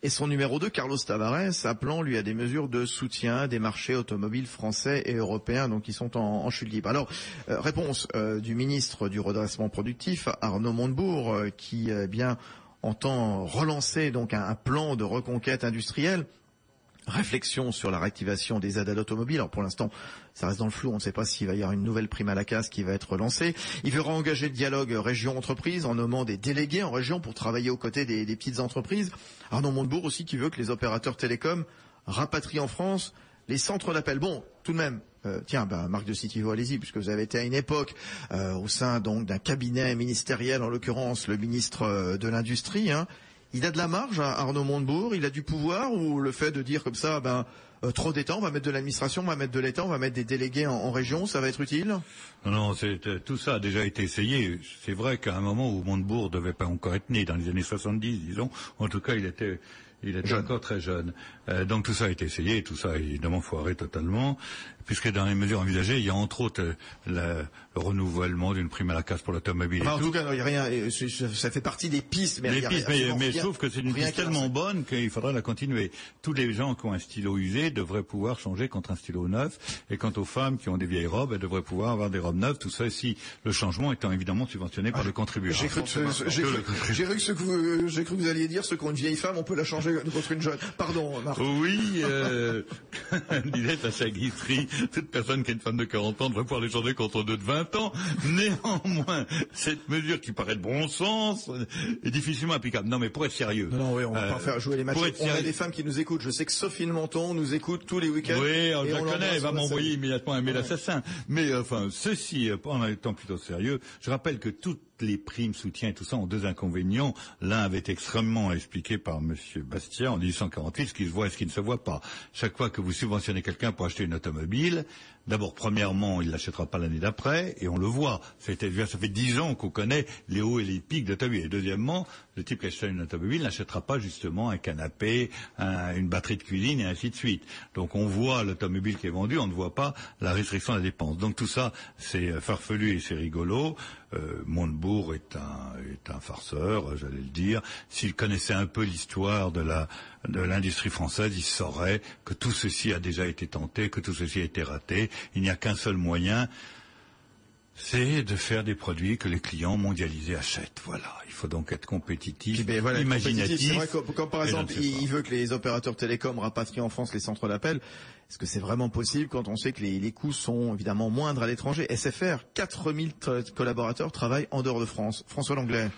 [SPEAKER 2] et son numéro deux, Carlos Tavares, appelant lui à des mesures de soutien des marchés automobiles français et européens, donc qui sont en, en chute libre. Alors, euh, réponse euh, du ministre du redressement productif, Arnaud Montebourg, euh, qui euh, bien entend relancer donc un, un plan de reconquête industrielle. Réflexion sur la réactivation des aides à l'automobile. Alors pour l'instant, ça reste dans le flou. On ne sait pas s'il va y avoir une nouvelle prime à la casse qui va être lancée. Il veut engager le dialogue région-entreprise en nommant des délégués en région pour travailler aux côtés des, des petites entreprises. Arnaud Montebourg aussi qui veut que les opérateurs télécoms rapatrient en France les centres d'appel. Bon, tout de même, euh, tiens, bah, Marc de Citivo, allez-y, puisque vous avez été à une époque euh, au sein donc d'un cabinet ministériel, en l'occurrence le ministre euh, de l'Industrie, hein. Il a de la marge, hein, Arnaud Montebourg, il a du pouvoir, ou le fait de dire comme ça, ben euh, trop d'État, on va mettre de l'administration, on va mettre de l'État, on va mettre des délégués en, en région, ça va être utile?
[SPEAKER 4] Non, non, c'est, euh, tout ça a déjà été essayé. C'est vrai qu'à un moment où Montebourg devait pas encore être né, dans les années soixante-dix, disons, en tout cas il était... Il était jeune. Encore très jeune. Euh, donc tout ça a été essayé, tout ça évidemment foiré totalement, puisque dans les mesures envisagées, il y a entre autres euh, la, le renouvellement d'une prime à la casse pour l'automobile.
[SPEAKER 2] Enfin,
[SPEAKER 4] et
[SPEAKER 2] en
[SPEAKER 4] tout.
[SPEAKER 2] tout cas, il n'y a rien, ça fait partie des pistes, mais
[SPEAKER 4] les
[SPEAKER 2] il y a,
[SPEAKER 4] pistes,
[SPEAKER 2] il y a
[SPEAKER 4] mais, mais
[SPEAKER 2] rien,
[SPEAKER 4] je trouve que c'est une piste tellement bonne qu'il faudrait la continuer. Tous les gens qui ont un stylo usé devraient pouvoir changer contre un stylo neuf, et quant aux femmes qui ont des vieilles robes, elles devraient pouvoir avoir des robes neuves, tout ça, si le changement étant évidemment subventionné par ah, le contribuable.
[SPEAKER 2] J'ai cru, que, j'ai, cru, j'ai, cru que ce que vous, j'ai cru que vous alliez dire, ceux qui ont une vieille femme, on peut la changer contre une jeune. Pardon, Marc.
[SPEAKER 4] Oui, euh, disait Sacha Guitry, toute personne qui a une femme de quarante ans devrait pouvoir les changer contre deux de vingt ans. Néanmoins, cette mesure qui paraît de bon sens est difficilement applicable. Non, mais pour être sérieux.
[SPEAKER 2] Non, non oui, on va euh, pas faire jouer les matchs. On a des femmes qui nous écoutent. Je sais que Sophie Menton nous écoute tous les week-ends.
[SPEAKER 4] Oui, je la connais, elle va m'envoyer immédiatement un mail ouais. assassin. Mais enfin, ceci, en étant plutôt sérieux, je rappelle que toutes les primes, soutiens et tout ça ont deux inconvénients. L'un avait été extrêmement expliqué par Monsieur Bastiat en dix-huit cent quarante-huit, ce qui se voit et ce qui ne se voit pas. Chaque fois que vous subventionnez quelqu'un pour acheter une automobile, d'abord, premièrement, il l'achètera pas l'année d'après, et on le voit. Ça fait dix ans qu'on connaît les hauts et les pics d'automobile. Et deuxièmement, le type qui achètera une automobile n'achètera pas justement un canapé, un, une batterie de cuisine et ainsi de suite. Donc on voit l'automobile qui est vendue, on ne voit pas la restriction de la dépense. Donc tout ça, c'est farfelu et c'est rigolo. Euh, Montebourg est un, est un farceur, j'allais le dire. S'il connaissait un peu l'histoire de la de l'industrie française, il saurait que tout ceci a déjà été tenté, que tout ceci a été raté. Il n'y a qu'un seul moyen, c'est de faire des produits que les clients mondialisés achètent. Voilà. Il faut donc être compétitif,
[SPEAKER 2] ben voilà,
[SPEAKER 4] imaginatif.
[SPEAKER 2] C'est vrai que, comme par exemple, il, il veut que les opérateurs télécoms rapatrient en France les centres d'appel. Est-ce que c'est vraiment possible quand on sait que les, les coûts sont évidemment moindres à l'étranger? S F R, quatre mille collaborateurs travaillent en dehors de France. François Langlais.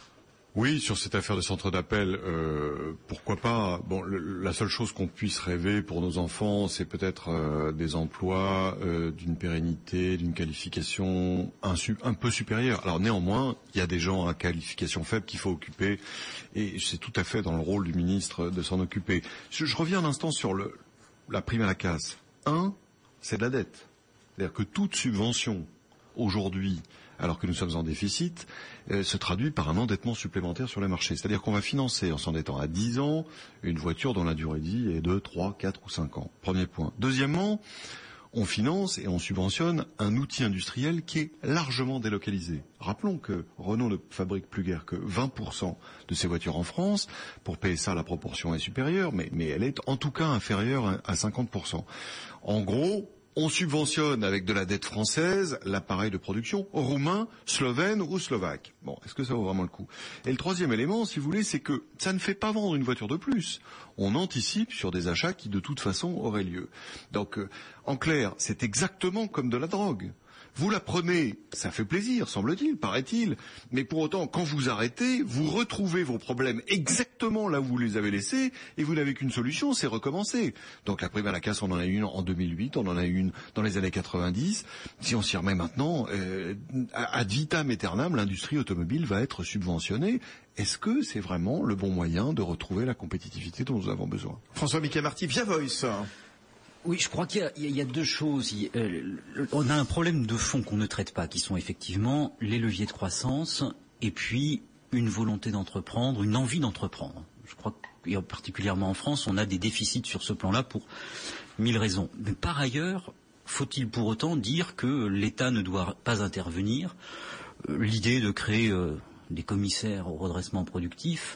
[SPEAKER 3] Oui, sur cette affaire de centre d'appel, euh, pourquoi pas. Bon, le, la seule chose qu'on puisse rêver pour nos enfants, c'est peut-être euh, des emplois euh, d'une pérennité, d'une qualification un, un peu supérieure. Alors néanmoins, il y a des gens à qualification faible qu'il faut occuper, et c'est tout à fait dans le rôle du ministre de s'en occuper. Je, je reviens un instant sur le, la prime à la casse. Un, c'est de la dette. C'est-à-dire que toute subvention aujourd'hui, alors que nous sommes en déficit, euh, se traduit par un endettement supplémentaire sur les marchés. C'est-à-dire qu'on va financer, en s'endettant à dix ans, une voiture dont la durée de vie est de trois, quatre ou cinq ans. Premier point. Deuxièmement, on finance et on subventionne un outil industriel qui est largement délocalisé. Rappelons que Renault ne fabrique plus guère que vingt pour cent de ses voitures en France. Pour P S A, la proportion est supérieure, mais, mais elle est en tout cas inférieure à cinquante pour cent. En gros, on subventionne avec de la dette française l'appareil de production roumain, slovène ou slovaque. Bon, est-ce que ça vaut vraiment le coup? Et le troisième élément, si vous voulez, c'est que ça ne fait pas vendre une voiture de plus. On anticipe sur des achats qui de toute façon auraient lieu. Donc, euh, en clair, c'est exactement comme de la drogue. Vous la prenez, ça fait plaisir, semble-t-il, paraît-il, mais pour autant, quand vous arrêtez, vous retrouvez vos problèmes exactement là où vous les avez laissés, et vous n'avez qu'une solution, c'est recommencer. Donc la prime à la casse, on en a eu une en deux mille huit, on en a eu une dans les années quatre-vingt-dix. Si on s'y remet maintenant, euh, ad vitam aeternam, l'industrie automobile va être subventionnée. Est-ce que c'est vraiment le bon moyen de retrouver la compétitivité dont nous avons besoin?
[SPEAKER 2] François-Michel Marty, via Voice.
[SPEAKER 7] Oui, je crois qu'il y a, il y a deux choses. Il, euh, on a un problème de fond qu'on ne traite pas, qui sont effectivement les leviers de croissance et puis une volonté d'entreprendre, une envie d'entreprendre. Je crois que particulièrement en France, on a des déficits sur ce plan-là pour mille raisons. Mais par ailleurs, faut-il pour autant dire que l'État ne doit pas intervenir? euh, L'idée de créer euh, des commissaires au redressement productif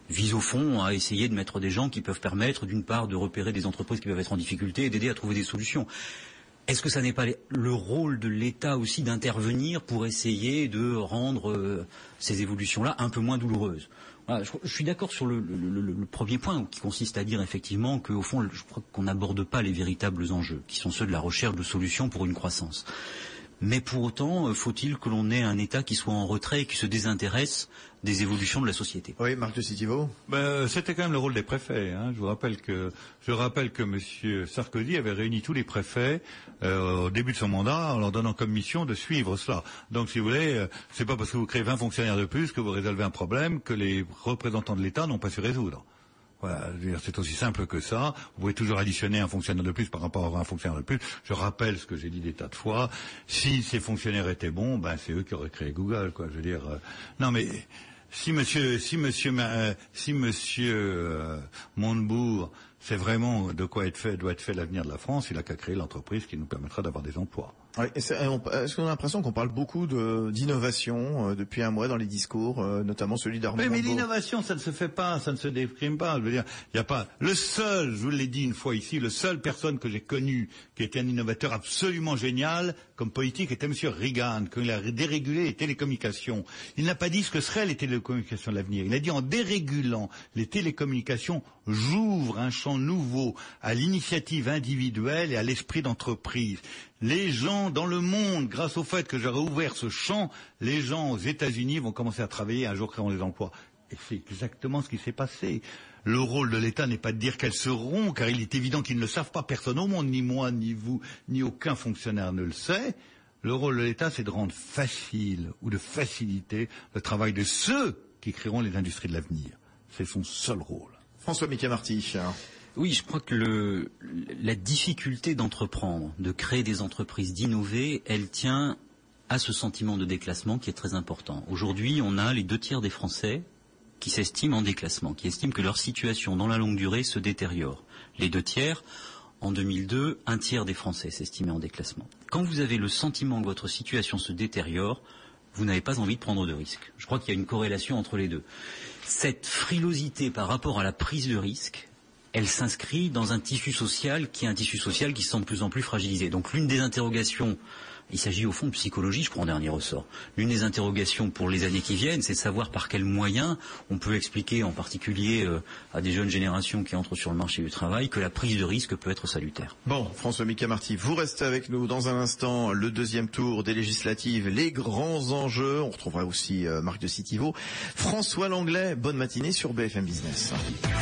[SPEAKER 7] vise au fond à essayer de mettre des gens qui peuvent permettre, d'une part, de repérer des entreprises qui peuvent être en difficulté et d'aider à trouver des solutions. Est-ce que ça n'est pas le rôle de l'État aussi d'intervenir pour essayer de rendre euh, ces évolutions-là un peu moins douloureuses? Voilà, je, je suis d'accord sur le, le, le, le premier point qui consiste à dire effectivement qu'au fond, je crois qu'on n'aborde pas les véritables enjeux, qui sont ceux de la recherche de solutions pour une croissance. Mais pour autant, faut-il que l'on ait un État qui soit en retrait et qui se désintéresse des évolutions de la société?
[SPEAKER 2] Oui, Marc de Citivo.
[SPEAKER 4] Ben, c'était quand même le rôle des préfets. Hein. Je vous rappelle que je rappelle que M. Sarkozy avait réuni tous les préfets euh, au début de son mandat en leur donnant comme mission de suivre cela. Donc, si vous voulez, euh, c'est pas parce que vous créez vingt fonctionnaires de plus que vous résolvez un problème que les représentants de l'État n'ont pas su résoudre. Voilà, je veux dire, c'est aussi simple que ça. Vous pouvez toujours additionner un fonctionnaire de plus par rapport à un fonctionnaire de plus. Je rappelle ce que j'ai dit des tas de fois. Si ces fonctionnaires étaient bons, ben c'est eux qui auraient créé Google, quoi. Je veux dire, euh, non mais si Monsieur, si Monsieur, euh, si Monsieur euh, Montebourg, c'est vraiment de quoi être fait, doit être fait l'avenir de la France, il a qu'à créer l'entreprise qui nous permettra d'avoir des emplois.
[SPEAKER 2] Oui, est-ce qu'on a l'impression qu'on parle beaucoup de, d'innovation euh, depuis un mois dans les discours, euh, notamment celui d'Armand
[SPEAKER 4] Mais, mais
[SPEAKER 2] Montebourg.
[SPEAKER 4] l'innovation, ça ne se fait pas, ça ne se déprime pas. Je veux dire, il n'y a pas le seul, je vous l'ai dit une fois ici, le seul personne que j'ai connu qui était un innovateur absolument génial comme politique était M. Reagan, quand il a dérégulé les télécommunications. Il n'a pas dit ce que seraient les télécommunications de l'avenir. Il a dit en dérégulant les télécommunications, j'ouvre un champ nouveau à l'initiative individuelle et à l'esprit d'entreprise. Les gens dans le monde, grâce au fait que j'aurais ouvert ce champ, les gens aux États-Unis vont commencer à travailler, un jour créeront des emplois. Et c'est exactement ce qui s'est passé. Le rôle de l'État n'est pas de dire quels seront, car il est évident qu'ils ne le savent pas. Personne au monde, ni moi, ni vous, ni aucun fonctionnaire ne le sait. Le rôle de l'État, c'est de rendre facile ou de faciliter le travail de ceux qui créeront les industries de l'avenir. C'est son seul rôle.
[SPEAKER 2] François Mickey-Marty.
[SPEAKER 7] Oui, je crois que le, la difficulté d'entreprendre, de créer des entreprises, d'innover, elle tient à ce sentiment de déclassement qui est très important. Aujourd'hui, on a les deux tiers des Français qui s'estiment en déclassement, qui estiment que leur situation dans la longue durée se détériore. Les deux tiers, en deux mille deux, un tiers des Français s'estimaient en déclassement. Quand vous avez le sentiment que votre situation se détériore, vous n'avez pas envie de prendre de risques. Je crois qu'il y a une corrélation entre les deux. Cette frilosité par rapport à la prise de risque, elle s'inscrit dans un tissu social qui est un tissu social qui se sent de plus en plus fragilisé. Donc l'une des interrogations, il s'agit au fond de psychologie, je prends en dernier ressort. L'une des interrogations pour les années qui viennent, c'est de savoir par quels moyens on peut expliquer, en particulier euh, à des jeunes générations qui entrent sur le marché du travail, que la prise de risque peut être salutaire.
[SPEAKER 2] Bon, François Mickey-Marty, vous restez avec nous dans un instant, le deuxième tour des législatives, les grands enjeux. On retrouvera aussi euh, Marc de Citivo. François Langlais, bonne matinée sur B F M Business.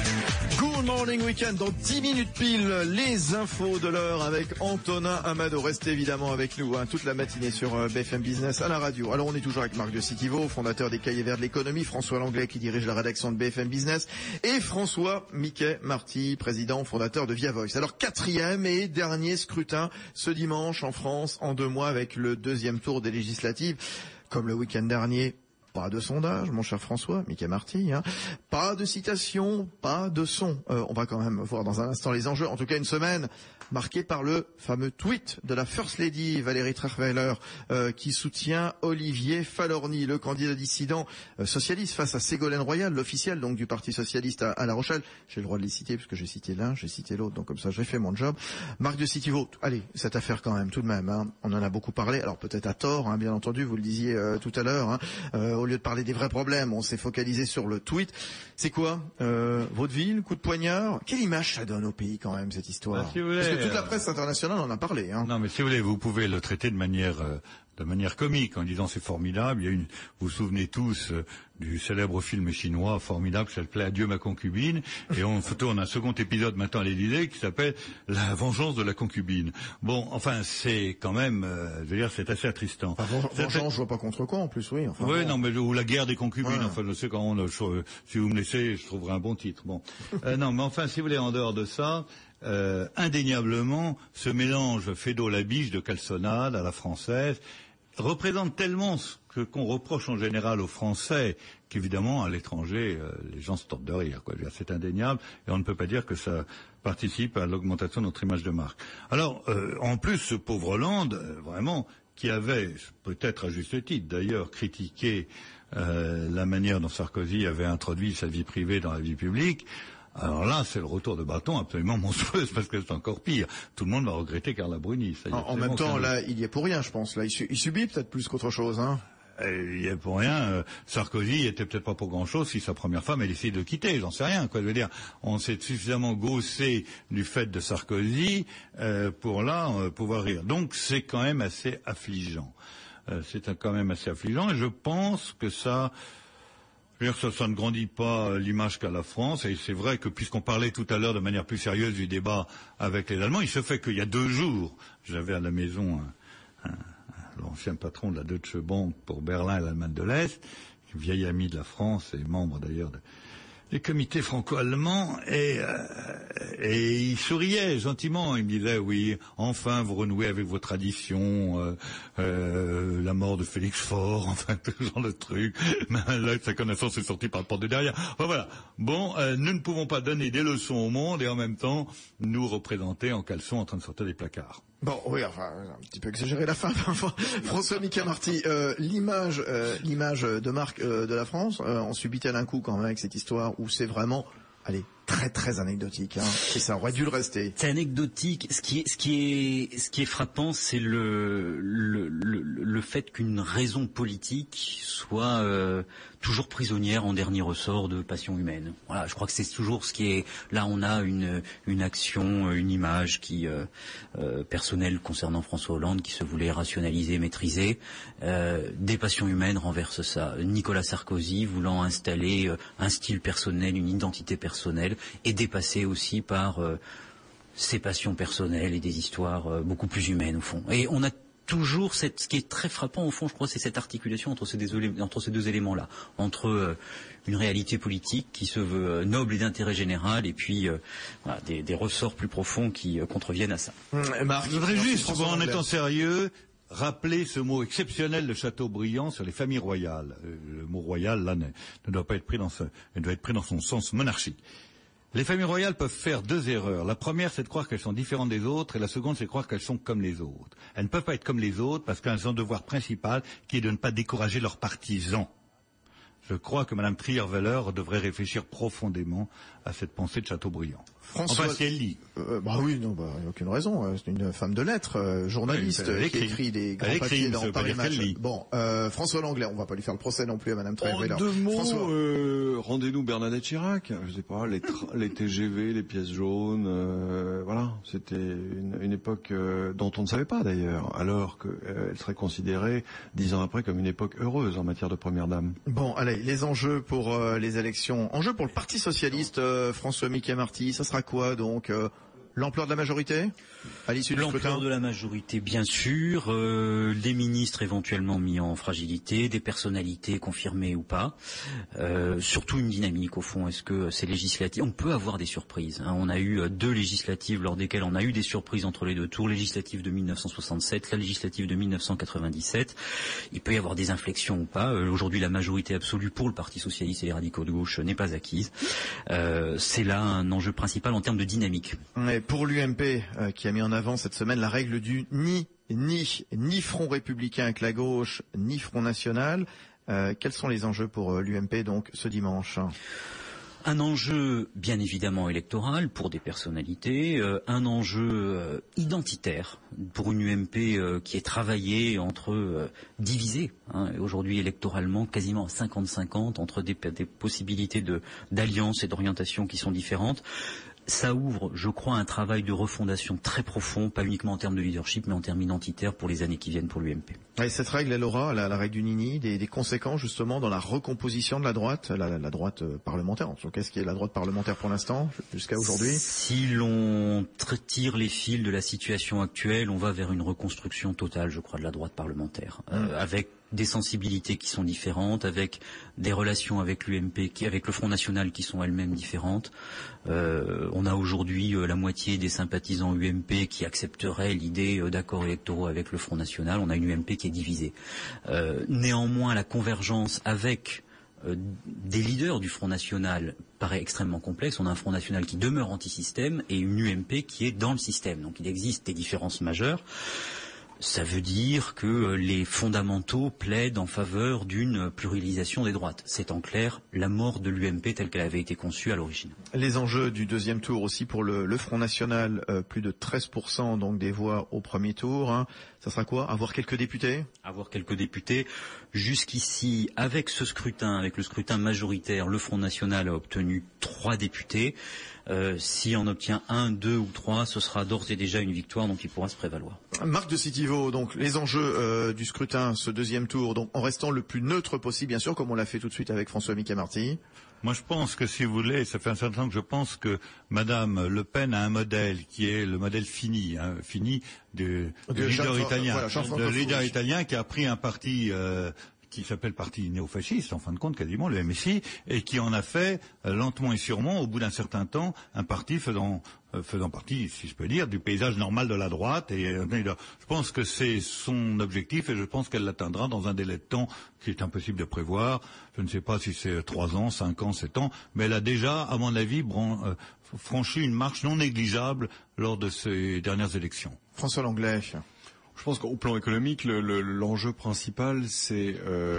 [SPEAKER 2] Good Morning Weekend, dans dix minutes pile, les infos de l'heure avec Antonin Amado. Restez évidemment avec nous, hein, toute la matinée sur euh, B F M Business à la radio. Alors on est toujours avec Marc de Citivo, fondateur des Cahiers Verts de l'économie, François Langlais qui dirige la rédaction de B F M Business et François Mickey-Marty, président fondateur de Via Voice. Alors quatrième et dernier scrutin ce dimanche en France en deux mois avec le deuxième tour des législatives. Comme le week-end dernier, pas de sondage, mon cher François Mickey-Marty, hein. Pas de citation, pas de son. Euh, on va quand même voir dans un instant les enjeux. En tout cas, une semaine marquée par le fameux tweet de la First Lady Valérie Trierweiler euh, qui soutient Olivier Falorni, le candidat dissident euh, socialiste face à Ségolène Royal, l'officiel donc du Parti socialiste à, à La Rochelle. J'ai le droit de les citer puisque j'ai cité l'un, j'ai cité l'autre, donc comme ça j'ai fait mon job. Marc de Citivo, allez, cette affaire quand même, tout de même, hein, on en a beaucoup parlé, alors peut-être à tort, hein, bien entendu, vous le disiez euh, tout à l'heure, hein, euh, au lieu de parler des vrais problèmes, on s'est focalisé sur le tweet. C'est quoi euh, vaudeville, coup de poignard? Quelle image ça donne au pays quand même, cette histoire?
[SPEAKER 4] Bah, si vous voulez,
[SPEAKER 2] Parce que toute la presse internationale en a parlé. Hein.
[SPEAKER 4] Non, mais si vous voulez, vous pouvez le traiter de manière euh, de manière comique en disant c'est formidable. Il y a une, vous vous souvenez tous euh, du célèbre film chinois formidable qui s'appelait Adieu ma concubine, et on tourne un second épisode maintenant à l'Élysée qui s'appelle La vengeance de la concubine. Bon, enfin c'est quand même, euh, je veux dire, c'est assez attristant.
[SPEAKER 2] Enfin, vengeance, je vois pas contre quoi en plus, oui. Enfin,
[SPEAKER 4] oui,
[SPEAKER 2] bon.
[SPEAKER 4] non, mais ou la guerre des concubines.
[SPEAKER 2] Ouais.
[SPEAKER 4] Enfin, je sais quand on, je, si vous me laissez, je trouverai un bon titre. Bon, euh, non, mais enfin, si vous voulez, en dehors de ça. Euh, indéniablement, ce mélange Fédo-Labiche de calçonnade à la française représente tellement ce que, qu'on reproche en général aux Français qu'évidemment, à l'étranger, euh, les gens se tortent de rire, quoi. C'est indéniable, et on ne peut pas dire que ça participe à l'augmentation de notre image de marque. Alors, euh, en plus, ce pauvre Hollande, euh, vraiment, qui avait, peut-être à juste titre d'ailleurs, critiqué euh, la manière dont Sarkozy avait introduit sa vie privée dans la vie publique, alors là, c'est le retour de bâton absolument monstrueux, parce que c'est encore pire. Tout le monde va regretter Carla Bruni. Ça y est,
[SPEAKER 2] en, en même temps, là, il y est pour rien, je pense. Là, il, su, il subit peut-être plus qu'autre chose, hein.
[SPEAKER 4] Il y est pour rien. Euh, Sarkozy était peut-être pas pour grand-chose si sa première femme elle décide de quitter. J'en sais rien. Quoi, je veux dire, on s'est suffisamment gaussé du fait de Sarkozy euh, pour là euh, pouvoir rire. Donc c'est quand même assez affligeant. Euh, c'est quand même assez affligeant. Et je pense que ça. Ça, ça ne grandit pas l'image qu'a la France, et c'est vrai que puisqu'on parlait tout à l'heure de manière plus sérieuse du débat avec les Allemands, il se fait qu'il y a deux jours, j'avais à la maison un, un, l'ancien patron de la Deutsche Bank pour Berlin et l'Allemagne de l'Est, vieil ami de la France et membre d'ailleurs de, du comité franco-allemand, et, euh, et il souriait gentiment, il me disait oui, enfin vous renouez avec vos traditions, euh, euh, la mort de Félix Faure, enfin tout ce genre de trucs, mais là sa connaissance est sortie par la porte de derrière. Enfin voilà, bon, euh, nous ne pouvons pas donner des leçons au monde et en même temps nous représenter en caleçon en train de sortir des placards.
[SPEAKER 2] Bon, oui, enfin, un petit peu exagéré la fin. François Mickey Marty, euh, l'image, euh, l'image de marque euh, de la France, euh, on subit-elle un coup quand même avec cette histoire où c'est vraiment, allez, très très anecdotique, hein, et ça aurait dû le rester.
[SPEAKER 7] C'est anecdotique. Ce qui est, ce qui est, ce qui est frappant, c'est le, le, le, le fait qu'une raison politique soit euh, toujours prisonnière en dernier ressort de passion humaine. Voilà, je crois que c'est toujours ce qui est. Là, on a une, une action, une image qui euh, euh, personnelle concernant François Hollande, qui se voulait rationaliser, maîtriser. Euh, des passions humaines renversent ça. Nicolas Sarkozy voulant installer euh, un style personnel, une identité personnelle, et dépassé aussi par euh, ses passions personnelles et des histoires euh, beaucoup plus humaines au fond. Et on a toujours cette, ce qui est très frappant au fond, je crois, c'est cette articulation entre ces deux, entre ces deux éléments-là, entre euh, une réalité politique qui se veut euh, noble et d'intérêt général, et puis euh, voilà, des, des ressorts plus profonds qui euh, contreviennent à ça.
[SPEAKER 2] Mmh, Marc,
[SPEAKER 4] je voudrais juste, bon, en étant sérieux, rappeler ce mot exceptionnel de Chateaubriand sur les familles royales. Euh, le mot royal là ne, ne doit pas être pris dans ce, ne doit être pris dans son sens monarchique. Les familles royales peuvent faire deux erreurs. La première, c'est de croire qu'elles sont différentes des autres, et la seconde, c'est de croire qu'elles sont comme les autres. Elles ne peuvent pas être comme les autres parce qu'elles ont un devoir principal qui est de ne pas décourager leurs partisans. Je crois que Mme Trierweiler devrait réfléchir profondément à cette pensée de Chateaubriand.
[SPEAKER 2] François...
[SPEAKER 4] Enfin, si elle lit.
[SPEAKER 2] Euh, bah oui, non, bah, il n'y a aucune raison. C'est une femme de lettres, euh, journaliste, oui, qui écrit des grands écrit, papiers dans Paris Match. Bon, euh, François Langlais, on va pas lui faire le procès non plus à Mme Trierweiler.
[SPEAKER 3] En deux mots,
[SPEAKER 2] François...
[SPEAKER 3] euh, rendez-nous Bernadette Chirac. Je sais pas, les, tra- les T G V, les pièces jaunes, euh, voilà. C'était une, une époque euh, dont on ne savait pas d'ailleurs, alors qu'elle euh, serait considérée, dix ans après, comme une époque heureuse en matière de première dame.
[SPEAKER 2] Bon, allez, les enjeux pour euh, les élections. Enjeux pour le Parti Socialiste, euh, François Mickey Marty, ça sera quoi donc euh, l'ampleur de la majorité à l'issue du scrutin?
[SPEAKER 7] L'ampleur de la majorité, bien sûr. Euh, des ministres éventuellement mis en fragilité, des personnalités confirmées ou pas. Euh, surtout une dynamique, au fond. Est-ce que ces législatives... On peut avoir des surprises. Hein. On a eu deux législatives lors desquelles on a eu des surprises entre les deux tours. Législative de mille neuf cent soixante-sept, la législative de mille neuf cent quatre-vingt-dix-sept. Il peut y avoir des inflexions ou pas. Euh, aujourd'hui, la majorité absolue pour le Parti Socialiste et les radicaux de gauche n'est pas acquise. Euh, c'est là un enjeu principal en termes de dynamique.
[SPEAKER 2] Et pour l'U M P, euh, qui a mis en avant cette semaine la règle du ni, ni, ni Front républicain avec la gauche, ni Front national, euh, quels sont les enjeux pour euh, l'U M P donc ce dimanche?
[SPEAKER 7] Un enjeu bien évidemment électoral pour des personnalités, euh, un enjeu euh, identitaire pour une U M P euh, qui est travaillée entre euh, divisée, hein, aujourd'hui électoralement quasiment à cinquante cinquante entre des, des possibilités de, d'alliance et d'orientation qui sont différentes. Ça ouvre, je crois, un travail de refondation très profond, pas uniquement en termes de leadership, mais en termes identitaires pour les années qui viennent pour l'U M P.
[SPEAKER 2] Et cette règle, elle aura, la, la règle du Nini, des, des conséquences justement dans la recomposition de la droite, la, la, la droite parlementaire. En tout cas, ce qui est la droite parlementaire pour l'instant, jusqu'à aujourd'hui.
[SPEAKER 7] Si l'on tire les fils de la situation actuelle, on va vers une reconstruction totale, je crois, de la droite parlementaire, mmh. euh, avec des sensibilités qui sont différentes, avec des relations avec l'U M P, qui, avec le Front National qui sont elles-mêmes différentes. Euh, on a aujourd'hui euh, la moitié des sympathisants U M P qui accepteraient l'idée euh, d'accords électoraux avec le Front National. On a une U M P qui est divisée. Euh, néanmoins, la convergence avec euh, des leaders du Front National paraît extrêmement complexe. On a un Front National qui demeure anti-système et une U M P qui est dans le système. Donc il existe des différences majeures. Ça veut dire que les fondamentaux plaident en faveur d'une pluralisation des droites. C'est en clair la mort de l'U M P telle qu'elle avait été conçue à l'origine.
[SPEAKER 2] Les enjeux du deuxième tour aussi pour le, le Front National, euh, plus de treize pour cent donc des voix au premier tour. Hein. Ça sera quoi? Avoir quelques députés?
[SPEAKER 7] Avoir quelques députés. Jusqu'ici, avec ce scrutin, avec le scrutin majoritaire, le Front National a obtenu trois députés. Euh, si on obtient un, deux ou trois, ce sera d'ores et déjà une victoire, donc il pourra se prévaloir.
[SPEAKER 2] Marc de Citivo, donc les enjeux euh, du scrutin, ce deuxième tour, donc en restant le plus neutre possible, bien sûr, comme on l'a fait tout de suite avec François-Michel Marty.
[SPEAKER 4] Moi, je pense que, si vous voulez, ça fait un certain temps que je pense que Madame Le Pen a un modèle qui est le modèle fini, hein, fini du, du leader Jean, italien, voilà, le leader italien qui a pris un parti euh, qui s'appelle parti néo-fasciste, en fin de compte, quasiment, le M S I, et qui en a fait, euh, lentement et sûrement, au bout d'un certain temps, un parti faisant, euh, faisant partie, si je peux dire, du paysage normal de la droite. Et euh, je pense que c'est son objectif, et je pense qu'elle l'atteindra dans un délai de temps qui est impossible de prévoir. Je ne sais pas si c'est trois ans, cinq ans, sept ans, mais elle a déjà, à mon avis, bran- euh, franchi une marche non négligeable lors de ces dernières élections.
[SPEAKER 2] François Langlais.
[SPEAKER 3] Je pense qu'au plan économique, le, le, l'enjeu principal, c'est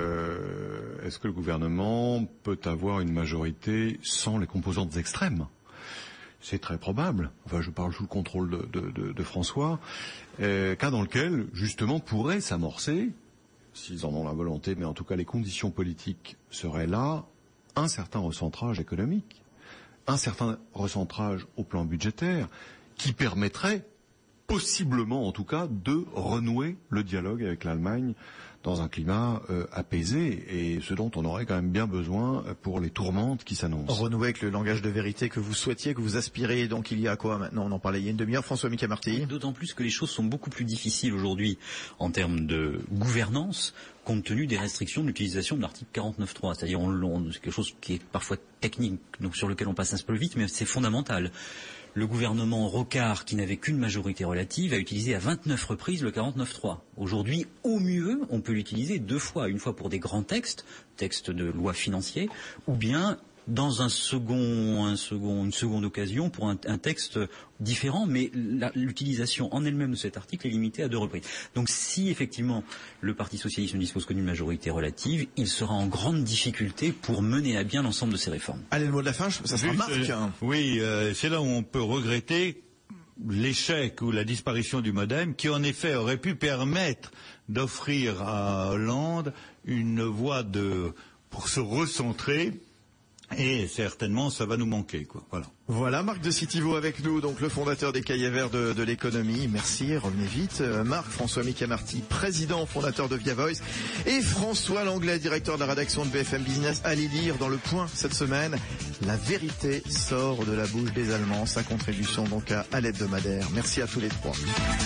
[SPEAKER 3] euh, est-ce que le gouvernement peut avoir une majorité sans les composantes extrêmes? C'est très probable. Enfin, je parle sous le contrôle de, de, de, de François. Euh, cas dans lequel, justement, pourrait s'amorcer, s'ils en ont la volonté, mais en tout cas les conditions politiques seraient là, un certain recentrage économique, un certain recentrage au plan budgétaire, qui permettrait possiblement, en tout cas, de renouer le dialogue avec l'Allemagne dans un climat euh, apaisé, et ce dont on aurait quand même bien besoin pour les tourmentes qui s'annoncent.
[SPEAKER 2] Renouer avec le langage de vérité que vous souhaitiez, que vous aspirez, donc il y a quoi maintenant? On en parlait il y a une demi-heure, François-Michel Marty.
[SPEAKER 7] D'autant plus que les choses sont beaucoup plus difficiles aujourd'hui en termes de gouvernance, compte tenu des restrictions d'utilisation de l'article quarante-neuf trois. C'est-à-dire, on, on, c'est quelque chose qui est parfois technique, donc sur lequel on passe un peu vite, mais c'est fondamental. Le gouvernement Rocard, qui n'avait qu'une majorité relative, a utilisé à vingt-neuf reprises le quarante-neuf trois. Aujourd'hui, au mieux, on peut l'utiliser deux fois. Une fois pour des grands textes, textes de loi financiers, ou bien dans un second, un second, une seconde occasion pour un, un texte différent, mais la, l'utilisation en elle-même de cet article est limitée à deux reprises. Donc si effectivement le Parti socialiste ne dispose que d'une majorité relative, il sera en grande difficulté pour mener à bien l'ensemble de ces réformes.
[SPEAKER 2] Allez, le mot de la fin, ça sera Marc.
[SPEAKER 4] Euh, oui, euh, c'est là où on peut regretter l'échec ou la disparition du MoDem, qui en effet aurait pu permettre d'offrir à Hollande une voie de, pour se recentrer. Et certainement, ça va nous manquer, quoi. Voilà.
[SPEAKER 2] Voilà, Marc de Citivo avec nous, donc le fondateur des Cahiers Verts de, de l'économie. Merci, revenez vite. Euh, Marc, François-Michel Marty, président, fondateur de Via Voice. Et François Langlais, directeur de la rédaction de B F M Business. Allez lire dans Le Point cette semaine. La vérité sort de la bouche des Allemands. Sa contribution donc à, à l'hebdomadaire. Merci à tous les trois.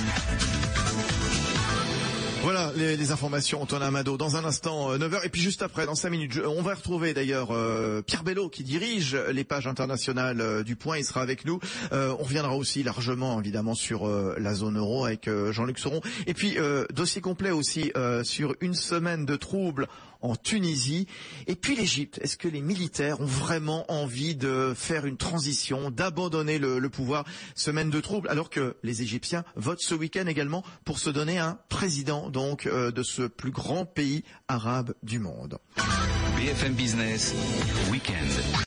[SPEAKER 2] Voilà les, les informations, Antonin Amado. Dans un instant, euh, neuf heures, et puis juste après, dans cinq minutes, je, on va retrouver d'ailleurs euh, Pierre Bello qui dirige les pages internationales euh, du Point. Il sera avec nous. Euh, on reviendra aussi largement, évidemment, sur euh, la zone euro avec euh, Jean-Luc Sauron. Et puis, euh, dossier complet aussi euh, sur une semaine de troubles en Tunisie. Et puis l'Égypte. Est-ce que les militaires ont vraiment envie de faire une transition, d'abandonner le, le pouvoir? Semaine de troubles, alors que les Égyptiens votent ce week-end également pour se donner un président donc euh, de ce plus grand pays arabe du monde.
[SPEAKER 1] B F M Business, Week-end.